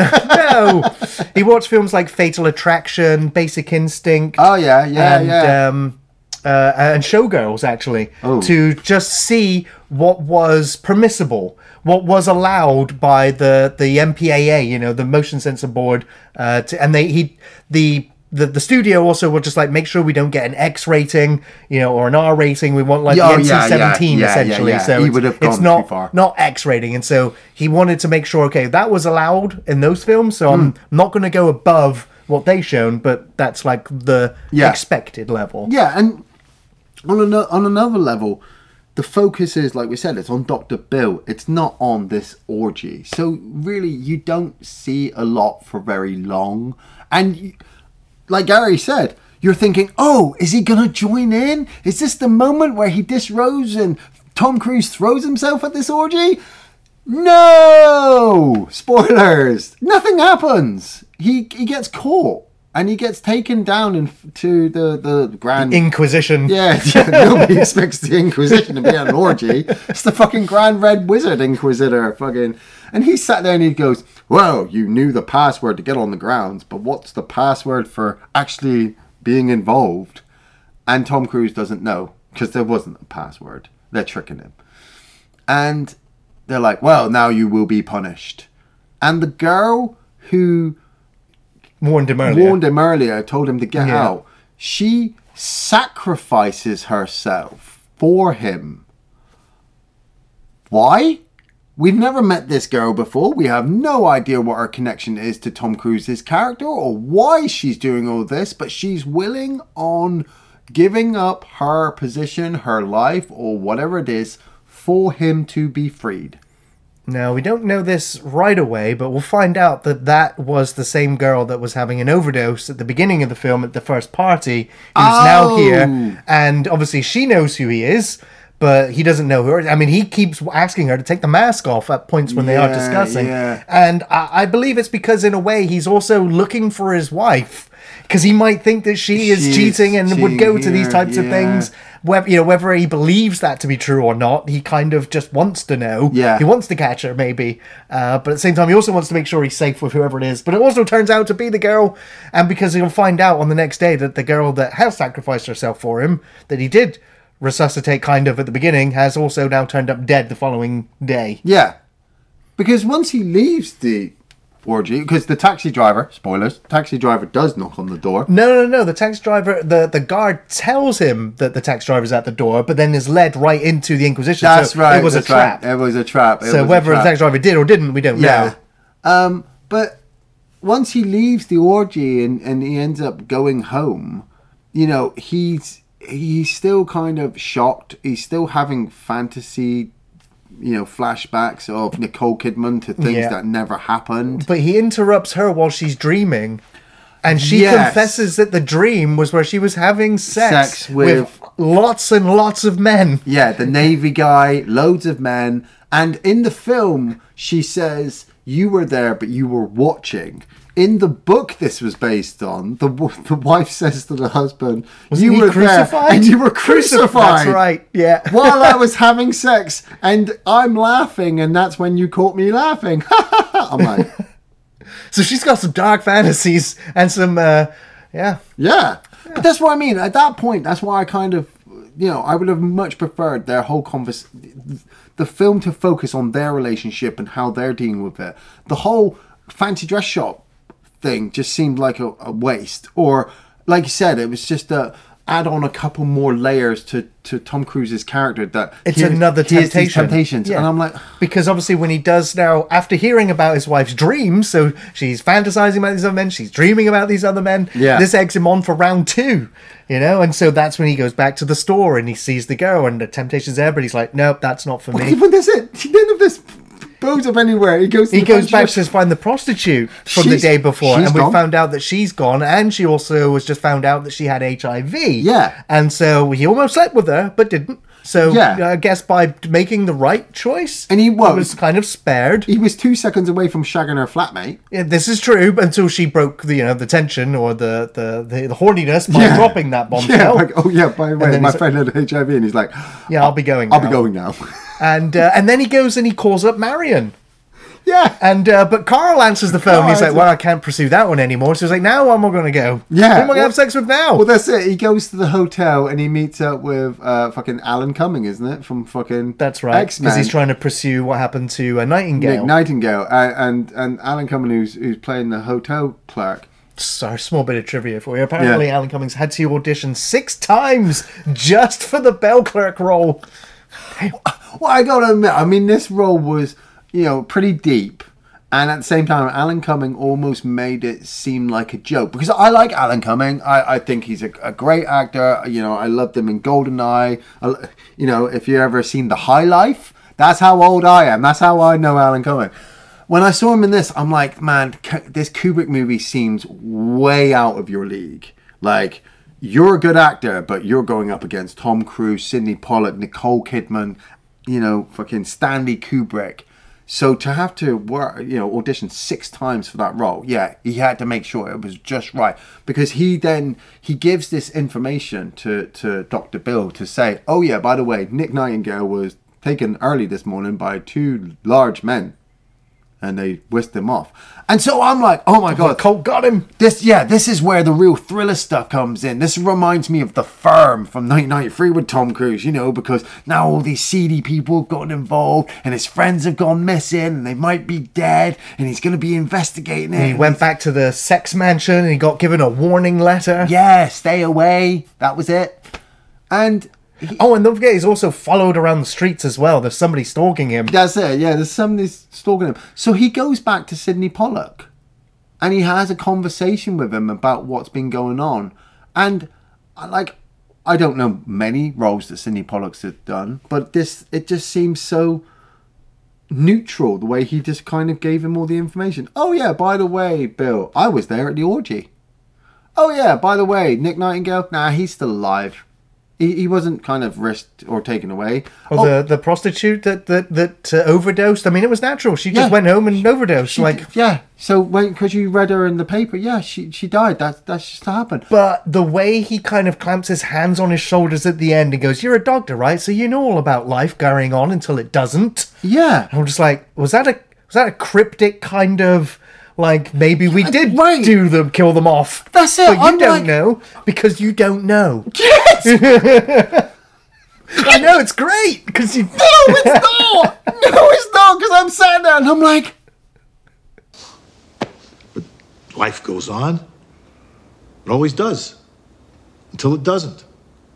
no, he watched films like Fatal Attraction, Basic Instinct. Oh yeah, yeah, and, yeah. Um, uh, and showgirls actually Oh. to just see what was permissible, what was allowed by the the M P A A, you know, the motion sensor board, uh, to, and they he the. The, the studio also will just like make sure we don't get an X rating, you know, or an R rating. We want like Oh, the N C yeah, seventeen yeah, yeah, essentially. yeah, yeah. So He it's, would have it's gone not too far. not X rating, and so he wanted to make sure okay that was allowed in those films. So I'm not going to go above what they shown, but that's like the Yeah. expected level. Yeah, and on ano- on another level, the focus is, like we said, it's on Doctor Bill. It's not on this orgy. So really, you don't see a lot for very long. And you, like Gary said, you're thinking, oh, is he going to join in? Is this the moment where he disrobes and Tom Cruise throws himself at this orgy? No! Spoilers! Nothing happens. He he gets caught. And he gets taken down in, to the, the Grand... Inquisition. Yeah, yeah, nobody expects the Inquisition to be at an orgy. It's the fucking Grand Red Wizard Inquisitor, fucking... And he sat there and he goes, well, you knew the password to get on the grounds, but what's the password for actually being involved? And Tom Cruise doesn't know, because there wasn't a password. They're tricking him. And they're like, well, now you will be punished. And the girl who... Warned him earlier. warned him earlier, told him to get Yeah. out. She sacrifices herself for him. Why? We've never met this girl before. We have no idea what her connection is to Tom Cruise's character or why she's doing all this, but she's willing on giving up her position, her life, or whatever it is, for him to be freed. Now, we don't know this right away, but we'll find out that that was the same girl that was having an overdose at the beginning of the film at the first party, who's now Oh. here, and obviously she knows who he is, but he doesn't know her. I mean, he keeps asking her to take the mask off at points when they are Yeah, discussing, yeah. and I, I believe it's because, in a way, he's also looking for his wife, because he might think that she is She's cheating and would go to these here, types of yeah. things. Whether, you know, whether he believes that to be true or not, he kind of just wants to know. Yeah. He wants to catch her, maybe. Uh, but at the same time, he also wants to make sure he's safe with whoever it is. But it also turns out to be the girl, and because he'll find out on the next day that the girl that has sacrificed herself for him, that he did resuscitate kind of at the beginning, has also now turned up dead the following day. Yeah. Because once he leaves the orgy, because the taxi driver, spoilers, taxi driver does knock on the door. No, no, no. The taxi driver, the, the guard tells him that the taxi driver's at the door, but then is led right into the Inquisition. That's so right. It was that's a trap. Right. It was a trap. It So was a whether the trap. taxi driver did or didn't, we don't Yeah. know. Um, but once he leaves the orgy and, and he ends up going home, you know, he's he's still kind of shocked. He's still having fantasy, you know, flashbacks of Nicole Kidman to things Yeah. that never happened. But he interrupts her while she's dreaming. And she Yes. confesses that the dream was where she was having sex, Sex with- lots and lots of men. Yeah, the Navy guy, loads of men. And in the film, she says, you were there, but you were watching. In the book this was based on, the w- the wife says to the husband, Wasn't you he were crucified? there and you were Crucif- crucified. That's right, yeah. While I was having sex and I'm laughing and that's when you caught me laughing. I'm like, So she's got some dark fantasies and some, uh, yeah. yeah. But that's what I mean. At that point, that's why I kind of, you know, I would have much preferred their whole convers the film to focus on their relationship and how they're dealing with it. The whole fancy dress shop thing just seemed like a, a waste. Or, like you said, it was just a add on a couple more layers to, to Tom Cruise's character that It's here's- another here's these temptation. temptations. Yeah. And I'm like, Because obviously when he does now, after hearing about his wife's dreams, so she's fantasizing about these other men, she's dreaming about these other men, Yeah. this eggs him on for round two, you know? And so that's when he goes back to the store and he sees the girl and the temptation's there, but he's like, nope, that's not for me. even this it. None of this blows up anywhere. He goes. To He the goes fancy back dress- to find the prostitute from the She's- day before, she's and we gone. found out that she's gone, and she also was just found out that she had H I V. Yeah. And so he almost slept with her, but didn't. So Yeah. I guess by making the right choice, And he was. was kind of spared. He was two seconds away from shagging her flatmate. Yeah, this is true, but until she broke the you know the tension or the the, the, the horniness by Yeah. dropping that Yeah, bombshell. like, oh yeah, by the way, then my he's- friend had H I V and he's like, Yeah, I'll be going I'll now. be going now. And uh, and then he goes and he calls up Marion. Yeah. And uh, but Carl answers the phone. Carl He's like, answers- "Well, I can't pursue that one anymore." So he's like, "Now I'm not going to go. Yeah. Who am I going to Well- have sex with now?" Well, that's it. He goes to the hotel and he meets up with uh, fucking Alan Cumming, isn't it? From fucking That's right, X-Men. because he's trying to pursue what happened to uh, Nightingale. Nick Nightingale, uh, and and Alan Cumming, who's who's playing the hotel clerk. Sorry, small bit of trivia for you. Apparently, Yeah. Alan Cummings had to audition six times just for the bell clerk role. Well, I gotta admit, I mean, this role was, you know, pretty deep, and at the same time, Alan Cumming almost made it seem like a joke, because I like Alan Cumming. I, I think he's a, a great actor. You know, I loved him in GoldenEye. I, you know, if you ever seen The High Life, that's how old I am. That's how I know Alan Cumming. When I saw him in this, I'm like, man, this Kubrick movie seems way out of your league. Like, you're a good actor, but you're going up against Tom Cruise, Sidney Pollack, Nicole Kidman, you know, fucking Stanley Kubrick. So to have to work, you know, audition six times for that role, yeah, he had to make sure it was just right, because he then he gives this information to to Doctor Bill to say, oh yeah, by the way, Nick Nightingale was taken early this morning by two large men, and they whisked him off. And so I'm like, oh my god, Colt got him. this, yeah, this is where the real thriller stuff comes in. This reminds me of The Firm from nineteen ninety-three with Tom Cruise, you know, because now all these seedy people have gotten involved and his friends have gone missing and they might be dead and he's going to be investigating it. He went back to the sex mansion and he got given a warning letter. Yeah, stay away. That was it. And he, Oh, and don't forget, he's also followed around the streets as well. There's somebody stalking him. that's it. Yeah, there's somebody stalking him. So he goes back to Sidney Pollack and he has a conversation with him about what's been going on. And I like, I don't know many roles that Sidney Pollack's have done, but this, it just seems so neutral, the way he just kind of gave him all the information. Oh yeah, by the way, Bill, I was there at the orgy. Oh yeah, by the way, Nick Nightingale, nah, he's still alive. He, he wasn't kind of risked or taken away. Or Oh, the, the prostitute that that, that uh, overdosed. I mean, it was natural. She just Yeah. went home and overdosed. she like, did- yeah. So when, because you read her in the paper, yeah, she she died. That's that's just happened. but the way he kind of clamps his hands on his shoulders at the end and goes, "You're a doctor, right? So you know all about life going on until it doesn't." Yeah. And I'm just like, was that a was that a cryptic kind of like maybe we did right. do them, kill them off? That's it, But you I'm don't like- know because you don't know. Yes. I know it's great because you. No, it's not. No, it's not. Because I'm sat there and I'm like, Life goes on. It always does. Until it doesn't.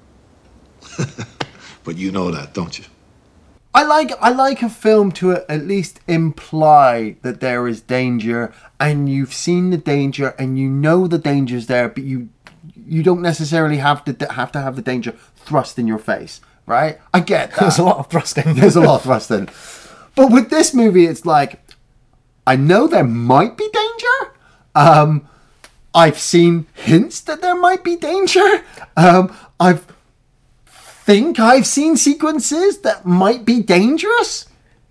But you know that, don't you? I like I like a film to at least imply that there is danger, and you've seen the danger, and you know the danger's there, but you you don't necessarily have to have to have the danger thrust in your face, right? I get that. There's a lot of thrusting. There's a lot of thrusting. But with this movie, it's like, I know there might be danger. Um, I've seen hints that there might be danger. Um, I've think I've seen sequences that might be dangerous.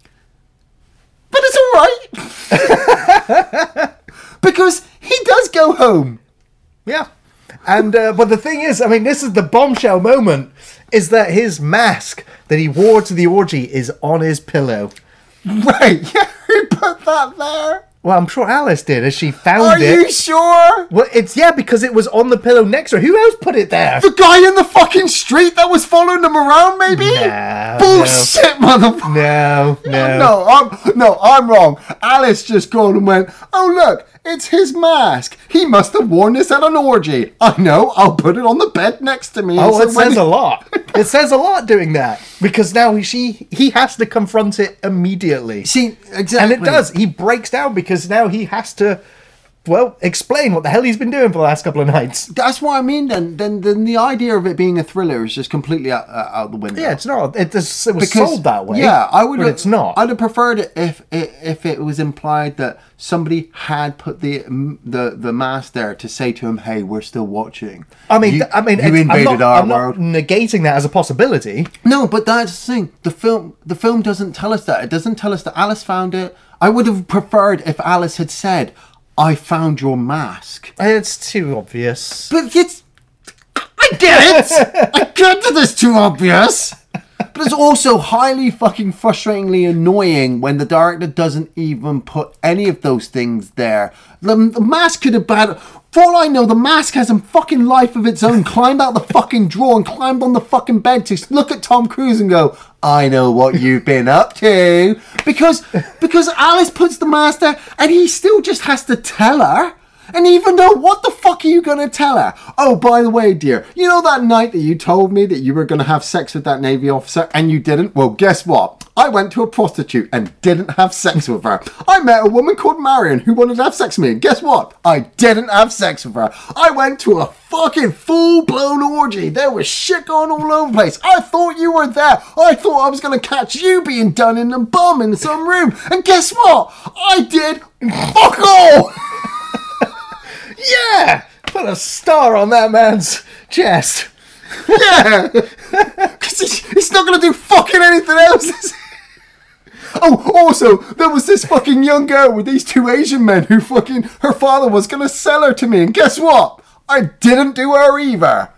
But it's alright. Because he does go home. Yeah. And uh, but the thing is, I mean, this is the bombshell moment, is that his mask that he wore to the orgy is on his pillow. Wait, yeah, who put that there? Well, I'm sure Alice did, as she found Are it. you sure? Well, it's yeah, because it was on the pillow next to her. Who else put it there? The guy in the fucking street that was following them around, maybe? Nah, Bullshit, motherfucker. No, no. No, I'm no, I'm wrong. Alice just called and went, "Oh look, it's his mask. He must have worn this at an orgy. I know. I'll put it on the bed next to me." Oh, So it when says he- a lot. It says a lot doing that because now he, she he has to confront it immediately. See, exactly. And it does. He breaks down because now he has to, well, explain what the hell he's been doing for the last couple of nights. That's what I mean. Then, then, then the idea of it being a thriller is just completely out, uh, out the window. Yeah, it's not. It, just, it was sold that way. Yeah, I would. But it's not. I'd have preferred it if if it was implied that somebody had put the the the mask there to say to him, "Hey, we're still watching." I mean, you, th- I mean, you it's- invaded I'm not, our I'm world. not negating that as a possibility. No, but that's the thing. The film, the film doesn't tell us that. It doesn't tell us that Alice found it. I would have preferred if Alice had said, "I found your mask." It's too obvious. But it's, I get it. I get that it's too obvious. But it's also highly fucking frustratingly annoying when the director doesn't even put any of those things there. The, the mask could have been... For all I know, the mask has a fucking life of its own. Climbed out the fucking drawer and climbed on the fucking bed to look at Tom Cruise and go, I know what you've been up to. Because, because Alice puts the mask there and he still just has to tell her. And even though, what the fuck are you going to tell her? Oh, by the way, dear, you know that night that you told me that you were going to have sex with that Navy officer and you didn't? Well, guess what? I went to a prostitute and didn't have sex with her. I met a woman called Marion who wanted to have sex with me. And guess what? I didn't have sex with her. I went to a fucking full-blown orgy. There was shit going all over the place. I thought you were there. I thought I was going to catch you being done in the bum in some room. And guess what? I did fuck all. Yeah! Put a star on that man's chest. Yeah! Because he's, he's not going to do fucking anything else, is he? Oh, also, there was this fucking young girl with these two Asian men who fucking... Her father was going to sell her to me, and guess what? I didn't do her either.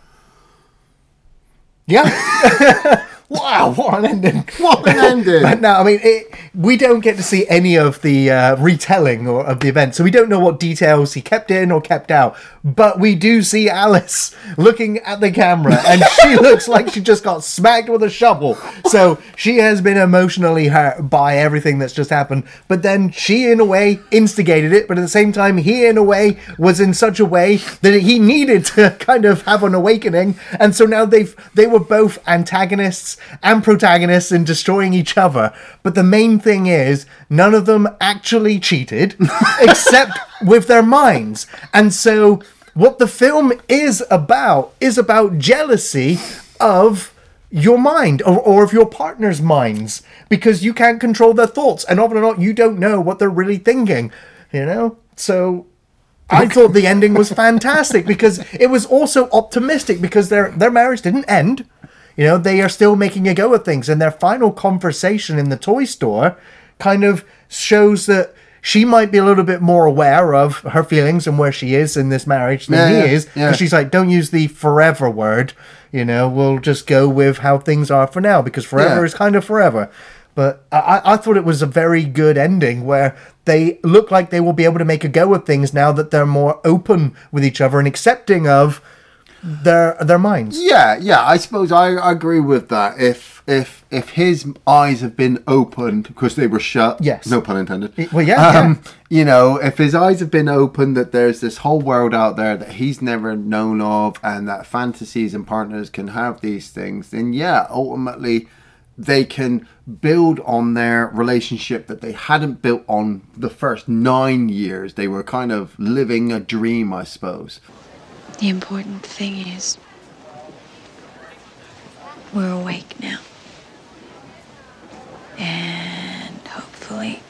Yeah. Wow, what an ending. What an ending. But no, I mean, it, we don't get to see any of the uh, retelling or, of the event, so we don't know what details he kept in or kept out. But we do see Alice looking at the camera, and she looks like she just got smacked with a shovel. So she has been emotionally hurt by everything that's just happened. But then she, in a way, instigated it, but at the same time, he, in a way, was in such a way that he needed to kind of have an awakening. And so now they've they were both antagonists and protagonists in destroying each other. But the main thing is, none of them actually cheated, except with their minds. And so what the film is about is about jealousy of your mind or, or of your partner's minds, because you can't control their thoughts, and often or not you don't know what they're really thinking, you know. So I thought the ending was fantastic because it was also optimistic, because their their marriage didn't end. You know, they are still making a go of things, and their final conversation in the toy store kind of shows that she might be a little bit more aware of her feelings and where she is in this marriage than yeah, he yeah, is. yeah. And she's like, don't use the forever word. You know, we'll just go with how things are for now, because forever Yeah. is kind of forever. But I, I thought it was a very good ending where they look like they will be able to make a go of things now that they're more open with each other and accepting of their their minds. Yeah, yeah, I suppose I, I agree with that. If if if his eyes have been opened because they were shut, Yes. no pun intended. Well, yeah, um, you know, if his eyes have been opened that there's this whole world out there that he's never known of, and that fantasies and partners can have these things, then yeah, ultimately they can build on their relationship that they hadn't built on the first nine years. They were kind of living a dream, I suppose. The important thing is, we're awake now. And hopefully,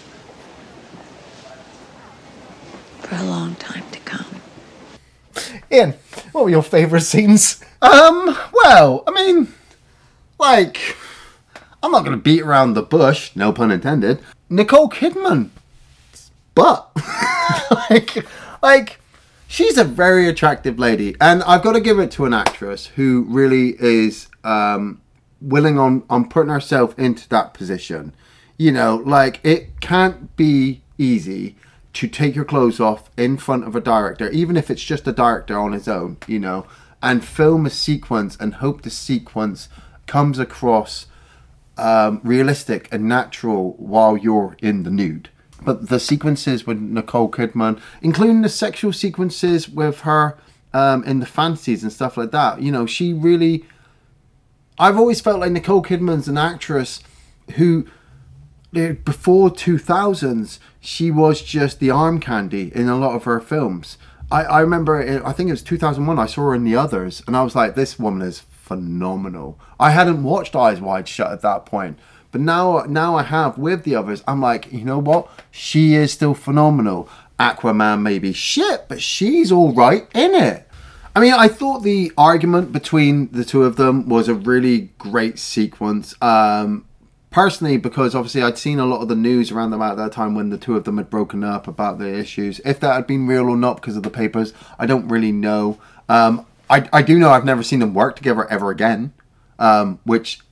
for a long time to come. Ian, what were your favourite scenes? Um, well, I mean, like, I'm not going to beat around the bush, no pun intended. Nicole Kidman. But, like, like, she's a very attractive lady. And I've got to give it to an actress who really is um, willing on, on putting herself into that position. You know, like, it can't be easy to take your clothes off in front of a director, even if it's just a director on his own, you know, and film a sequence and hope the sequence comes across um, realistic and natural while you're in the nude. But the sequences with Nicole Kidman, including the sexual sequences with her um, in the fantasies and stuff like that, you know, she really... I've always felt like Nicole Kidman's an actress who, before two thousands, she was just the arm candy in a lot of her films. I, I remember, I think it was two thousand one, I saw her in The Others, and I was like, this woman is phenomenal. I hadn't watched Eyes Wide Shut at that point, but now now I have with The Others. I'm like, you know what? She is still phenomenal. Aquaman may be shit, but she's all right in it. I mean, I thought the argument between the two of them was a really great sequence. Um, personally, because obviously I'd seen a lot of the news around about that time when the two of them had broken up about the issues. If that had been real or not because of the papers, I don't really know. Um, I, I do know I've never seen them work together ever again, um, which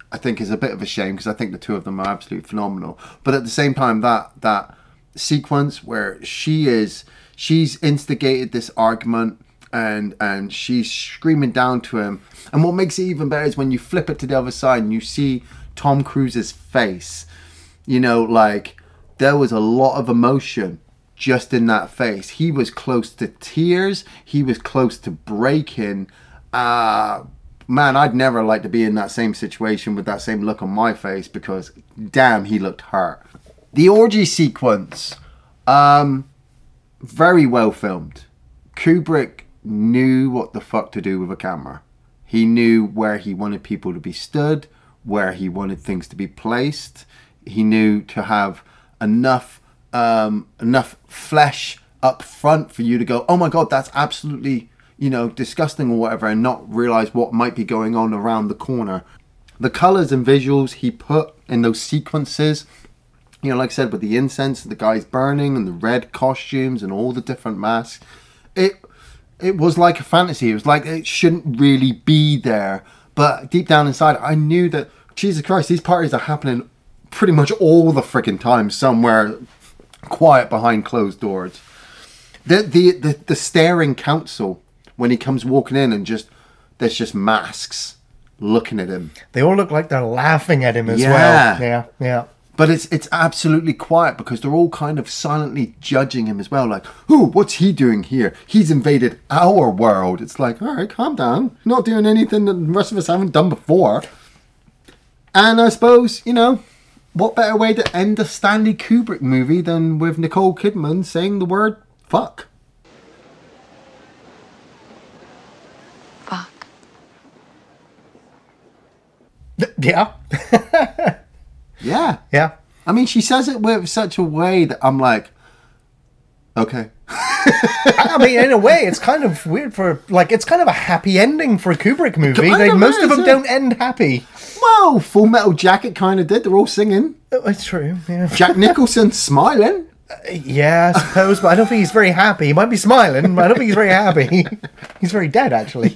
I think is a bit of a shame because I think the two of them are absolutely phenomenal. But at the same time, that that sequence where she is, she's instigated this argument and and she's screaming down to him. And what makes it even better is when you flip it to the other side and you see Tom Cruise's face. You know, like there was a lot of emotion just in that face. He was close to tears. He was close to breaking. Uh, man, I'd never like to be in that same situation with that same look on my face because, damn, he looked hurt. The orgy sequence, um, very well filmed. Kubrick knew what the fuck to do with a camera. He knew where he wanted people to be stood, where he wanted things to be placed. He knew to have enough um, enough flesh up front for you to go, oh my God, that's absolutely, you know, disgusting or whatever, and not realize what might be going on around the corner. The colors and visuals he put in those sequences, you know, like I said, with the incense, the guys burning and the red costumes and all the different masks, it it was like a fantasy. It was like it shouldn't really be there. But deep down inside, I knew that, Jesus Christ, these parties are happening pretty much all the freaking time somewhere quiet behind closed doors. The, the the the staring council when he comes walking in and just there's just masks looking at him. They all look like they're laughing at him as Yeah. well. Yeah, yeah. But it's it's absolutely quiet because they're all kind of silently judging him as well. Like, ooh, what's he doing here? He's invaded our world. It's like, all right, calm down. You're not doing anything that the rest of us haven't done before. And I suppose, you know, what better way to end a Stanley Kubrick movie than with Nicole Kidman saying the word fuck? Fuck. Yeah. Yeah. Yeah. I mean, she says it with such a way that I'm like, okay. I mean, in a way, it's kind of weird for, like, it's kind of a happy ending for a Kubrick movie. Kind Like, of most is, of them yeah. don't end happy. Well, Full Metal Jacket kind of did. They're all singing. Oh, it's true, yeah. Jack Nicholson smiling. Yeah, I suppose, but I don't think he's very happy. He might be smiling, but I don't think he's very happy. He's very dead, actually.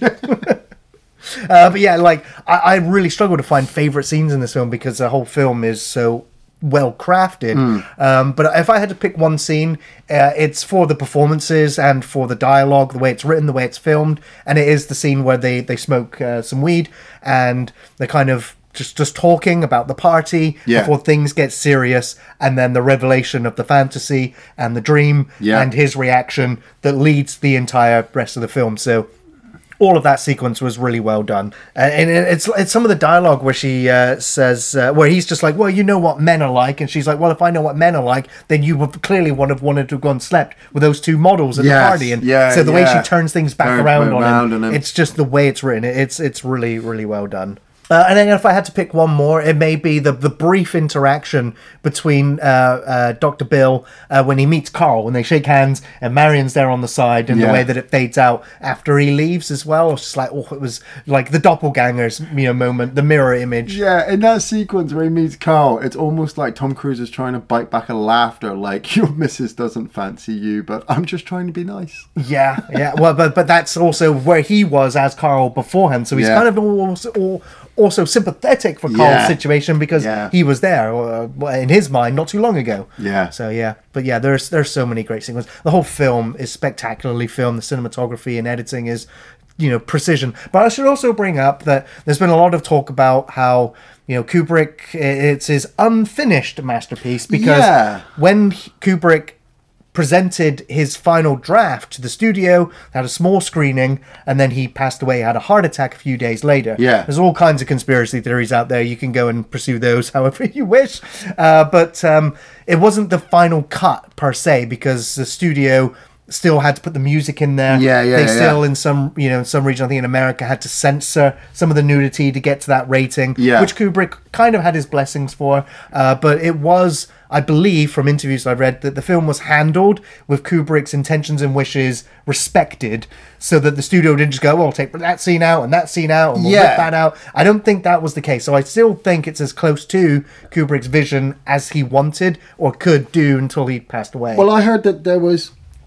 uh, but yeah, like, I, I really struggle to find favourite scenes in this film because the whole film is so well crafted. Mm. Um, but if I had to pick one scene, uh, it's for the performances and for the dialogue, the way it's written, the way it's filmed, and it is the scene where they they smoke uh, some weed and they're kind of just just talking about the party Yeah. before things get serious, and then the revelation of the fantasy and the dream Yeah. and his reaction that leads the entire rest of the film. So all of that sequence was really well done, uh, and it- it's it's some of the dialogue where she uh, says uh, where he's just like, well, you know what men are like, and she's like, well, if I know what men are like, then you would clearly would have wanted to have gone and slept with those two models at Yes, the party. And yeah, so the way yeah. she turns things back Turns around, on, around him, on him. it's just the way it's written. It's it's really really well done. Uh, and then if I had to pick one more, it may be the, the brief interaction between uh, uh, Doctor Bill uh, when he meets Carl, when they shake hands, and Marion's there on the side, and Yeah. the way that it fades out after he leaves as well. It's just like, oh, it was like the doppelgangers, you know, moment, the mirror image. Yeah, in that sequence where he meets Carl, it's almost like Tom Cruise is trying to bite back a laughter, like, your missus doesn't fancy you, but I'm just trying to be nice. Yeah, yeah. Well, but but that's also where he was as Carl beforehand, so he's Yeah. kind of also all, also sympathetic for Carl's Yeah. situation because Yeah. he was there uh, in his mind not too long ago. Yeah. So yeah, but yeah, there's there's so many great sequences. The whole film is spectacularly filmed. The cinematography and editing is, you know, precision. But I should also bring up that there's been a lot of talk about how, you know, Kubrick, it's his unfinished masterpiece because Yeah. when Kubrick presented his final draft to the studio, had a small screening, and then he passed away, had a heart attack a few days later. Yeah. There's all kinds of conspiracy theories out there. You can go and pursue those however you wish. Uh, but um, it wasn't the final cut per se because the studio still had to put the music in there. Yeah, yeah, They yeah. still, in some, you know, in some region, I think in America, had to censor some of the nudity to get to that rating, Yeah. which Kubrick kind of had his blessings for. Uh, but it was, I believe, from interviews I've read, that the film was handled with Kubrick's intentions and wishes respected, so that the studio didn't just go, well, take that scene out and that scene out and we'll Yeah. rip that out. I don't think that was the case. So I still think it's as close to Kubrick's vision as he wanted or could do until he passed away. Well, I heard that there was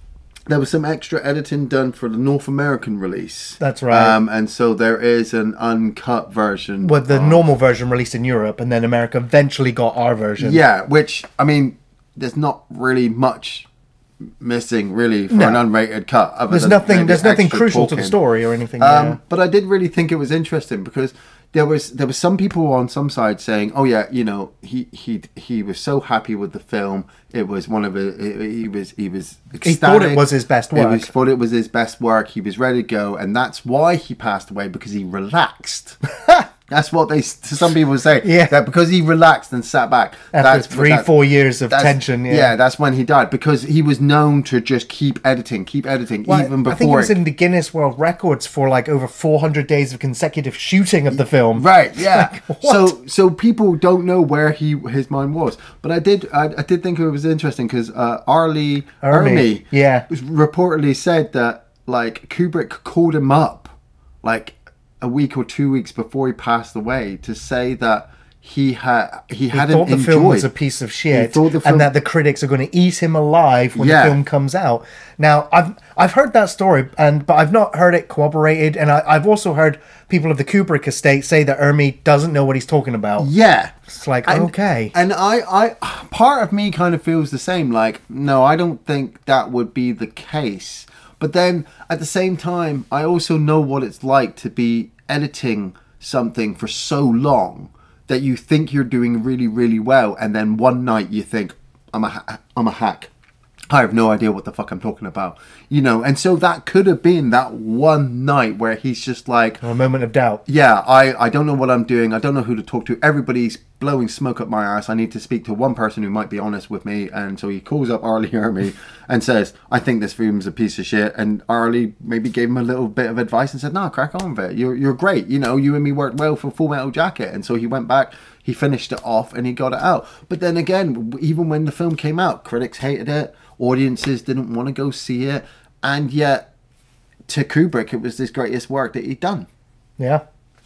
there was some extra editing done for the North American release. That's right. Um, and so there is an uncut version. Well, the of- normal version released in Europe, and then America eventually got our version. Yeah, which, I mean, there's not really much missing, really, for No. an unrated cut. Other There's than nothing. maybe There's nothing extra crucial to the talking. story or anything. Um, yeah. But I did really think it was interesting because there was there was some people on some side saying, "Oh yeah, you know, he he he was so happy with the film. It was one of his, he was he was ecstatic. He thought it was his best He work. was, thought it was his best work. He was ready to go, and that's why he passed away, because he relaxed." That's what they some people say. Yeah. That because he relaxed and sat back. After that's three, that- four years of that's- tension. Yeah. that's when he died, because he was known to just keep editing, keep editing, Well, even before. I think he was it- in the Guinness World Records for like over four hundred days of consecutive shooting of the film. Right, yeah. Like, what? so so people don't know where he his mind was. But I did I, I did think it was interesting because uh, Arlie Ermy, Ermy yeah. reportedly said that like Kubrick called him up like a week or two weeks before he passed away to say that he had he, He hadn't thought the enjoyed. film was a piece of He shit, thought the film- and that the critics are going to eat him alive when Yeah. the film comes out. Now, I've I've heard that story, and but I've not heard it corroborated, and I, I've also heard people of the Kubrick estate say that Ermy doesn't know what he's talking about. Yeah. It's like, And- okay. And I, I, part of me kind of feels the same. Like, no, I don't think that would be the case. But then at the same time, I also know what it's like to be editing something for so long that you think you're doing really, really well, and then one night you think, I'm a, ha- I'm a hack. I have no idea what the fuck I'm talking about, you know. And so that could have been that one night where he's just like, a moment of doubt. yeah, I, I don't know what I'm doing. I don't know who to talk to. Everybody's blowing smoke up my ass. I need to speak to one person who might be honest with me. And so he calls up Arlie Ermy and says, I think this film's a piece of shit. And Arlie maybe gave him a little bit of advice and said, no, crack on with it. You're, you're great. You know, you and me worked well for Full Metal Jacket. And so he went back, he finished it off, and he got it out. But then again, even when the film came out, critics hated it. Audiences didn't want to go see it. And yet, to Kubrick, it was his greatest work that he'd done. Yeah.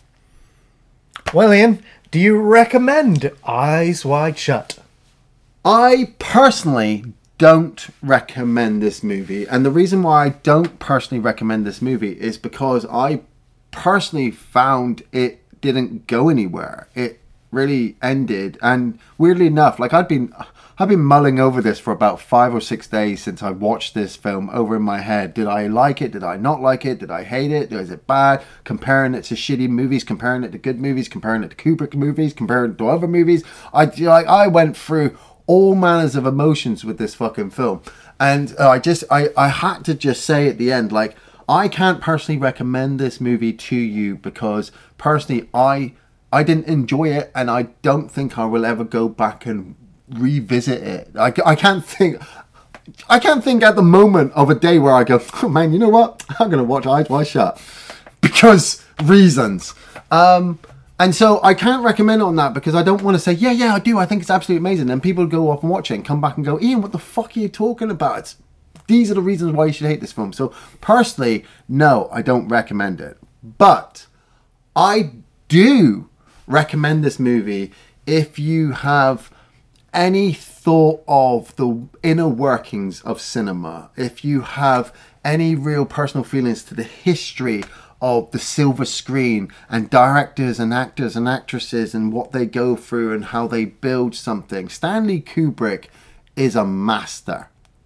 Well, Ian, do you recommend Eyes Wide Shut? I personally don't recommend this movie. And the reason why I don't personally recommend this movie is because I personally found it didn't go anywhere. It really ended. And weirdly enough, like I'd been... I've been mulling over this for about five or six days since I watched this film over in my head. Did I like it? Did I not like it? Did I hate it? Is it bad? Comparing it to shitty movies, comparing it to good movies, comparing it to Kubrick movies, comparing it to other movies. I like I went through all manners of emotions with this fucking film, and uh, I just I I had to just say at the end, like, I can't personally recommend this movie to you because personally I I didn't enjoy it, and I don't think I will ever go back and revisit it. I, I can't think I can't think at the moment of a day where I go, oh man, you know what, I'm gonna watch Eyes Wide Shut because reasons. Um and so I can't recommend it on that because I don't want to say yeah yeah I do, I think it's absolutely amazing, and people go off and watch it and come back and go, Ian, what the fuck are you talking about? It's, these are the reasons why you should hate this film. So personally, no, I don't recommend it, but I do recommend this movie if you have any thought of the inner workings of cinema, if you have any real personal feelings to the history of the silver screen and directors and actors and actresses and what they go through and how they build something, Stanley Kubrick is a master.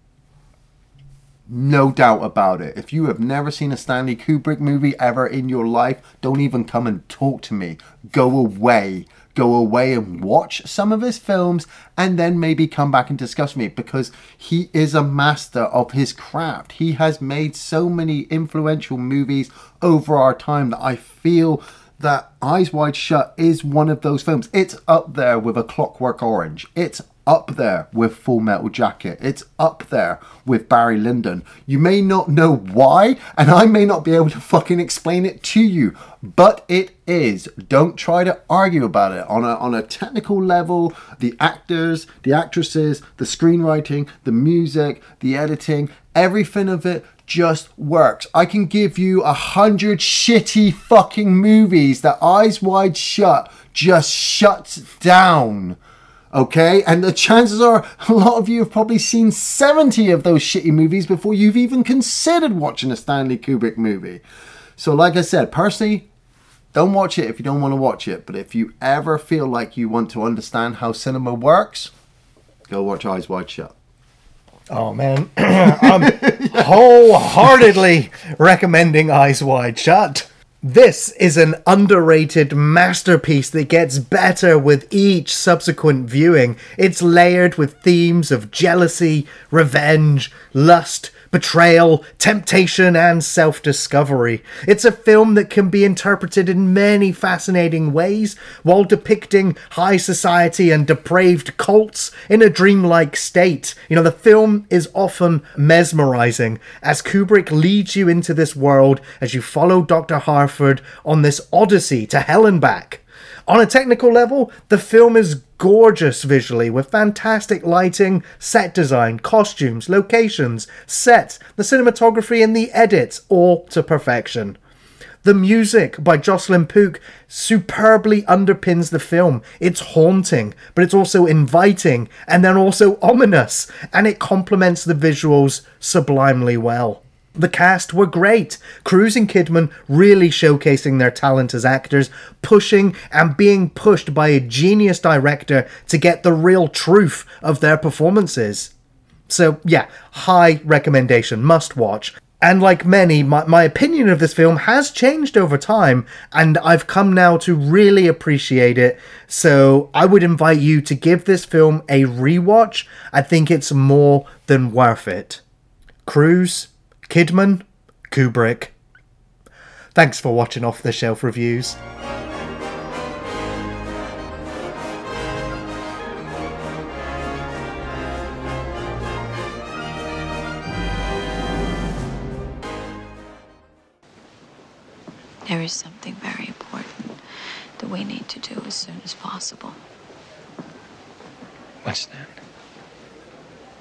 No doubt about it. If you have never seen a Stanley Kubrick movie ever in your life, don't even come and talk to me. Go away. Go away and watch some of his films and then maybe come back and discuss me, because he is a master of his craft. He has made so many influential movies over our time that I feel that Eyes Wide Shut is one of those films. It's up there with A Clockwork Orange. It's up there with Full Metal Jacket. It's up there with Barry Lyndon. You may not know why, and I may not be able to fucking explain it to you, but it is. Don't try to argue about it. On a, on a technical level, the actors, the actresses, the screenwriting, the music, the editing, everything of it just works. I can give you a hundred shitty fucking movies that Eyes Wide Shut just shuts down. Okay, and the chances are a lot of you have probably seen seventy of those shitty movies before you've even considered watching a Stanley Kubrick movie. So like I said, personally, don't watch it if you don't want to watch it. But if you ever feel like you want to understand how cinema works, go watch Eyes Wide Shut. Oh man, I'm wholeheartedly recommending Eyes Wide Shut. This is an underrated masterpiece that gets better with each subsequent viewing. It's layered with themes of jealousy, revenge, lust, betrayal, temptation, and self-discovery. It's a film that can be interpreted in many fascinating ways while depicting high society and depraved cults in a dreamlike state. You know, the film is often mesmerizing as Kubrick leads you into this world as you follow Doctor Harford on this odyssey to hell and back. On a technical level, the film is gorgeous visually with fantastic lighting, set design, costumes, locations, sets, the cinematography and the edits, all to perfection. The music by Jocelyn Pook superbly underpins the film. It's haunting, but it's also inviting and then also ominous, and it complements the visuals sublimely well. The cast were great. Cruise and Kidman really showcasing their talent as actors, pushing and being pushed by a genius director to get the real truth of their performances. So yeah, high recommendation, must watch. And like many, my, my opinion of this film has changed over time, and I've come now to really appreciate it. So I would invite you to give this film a rewatch. I think it's more than worth it. Cruise, Kidman, Kubrick. Thanks for watching Off the Shelf Reviews. There is something very important that we need to do as soon as possible. What's that?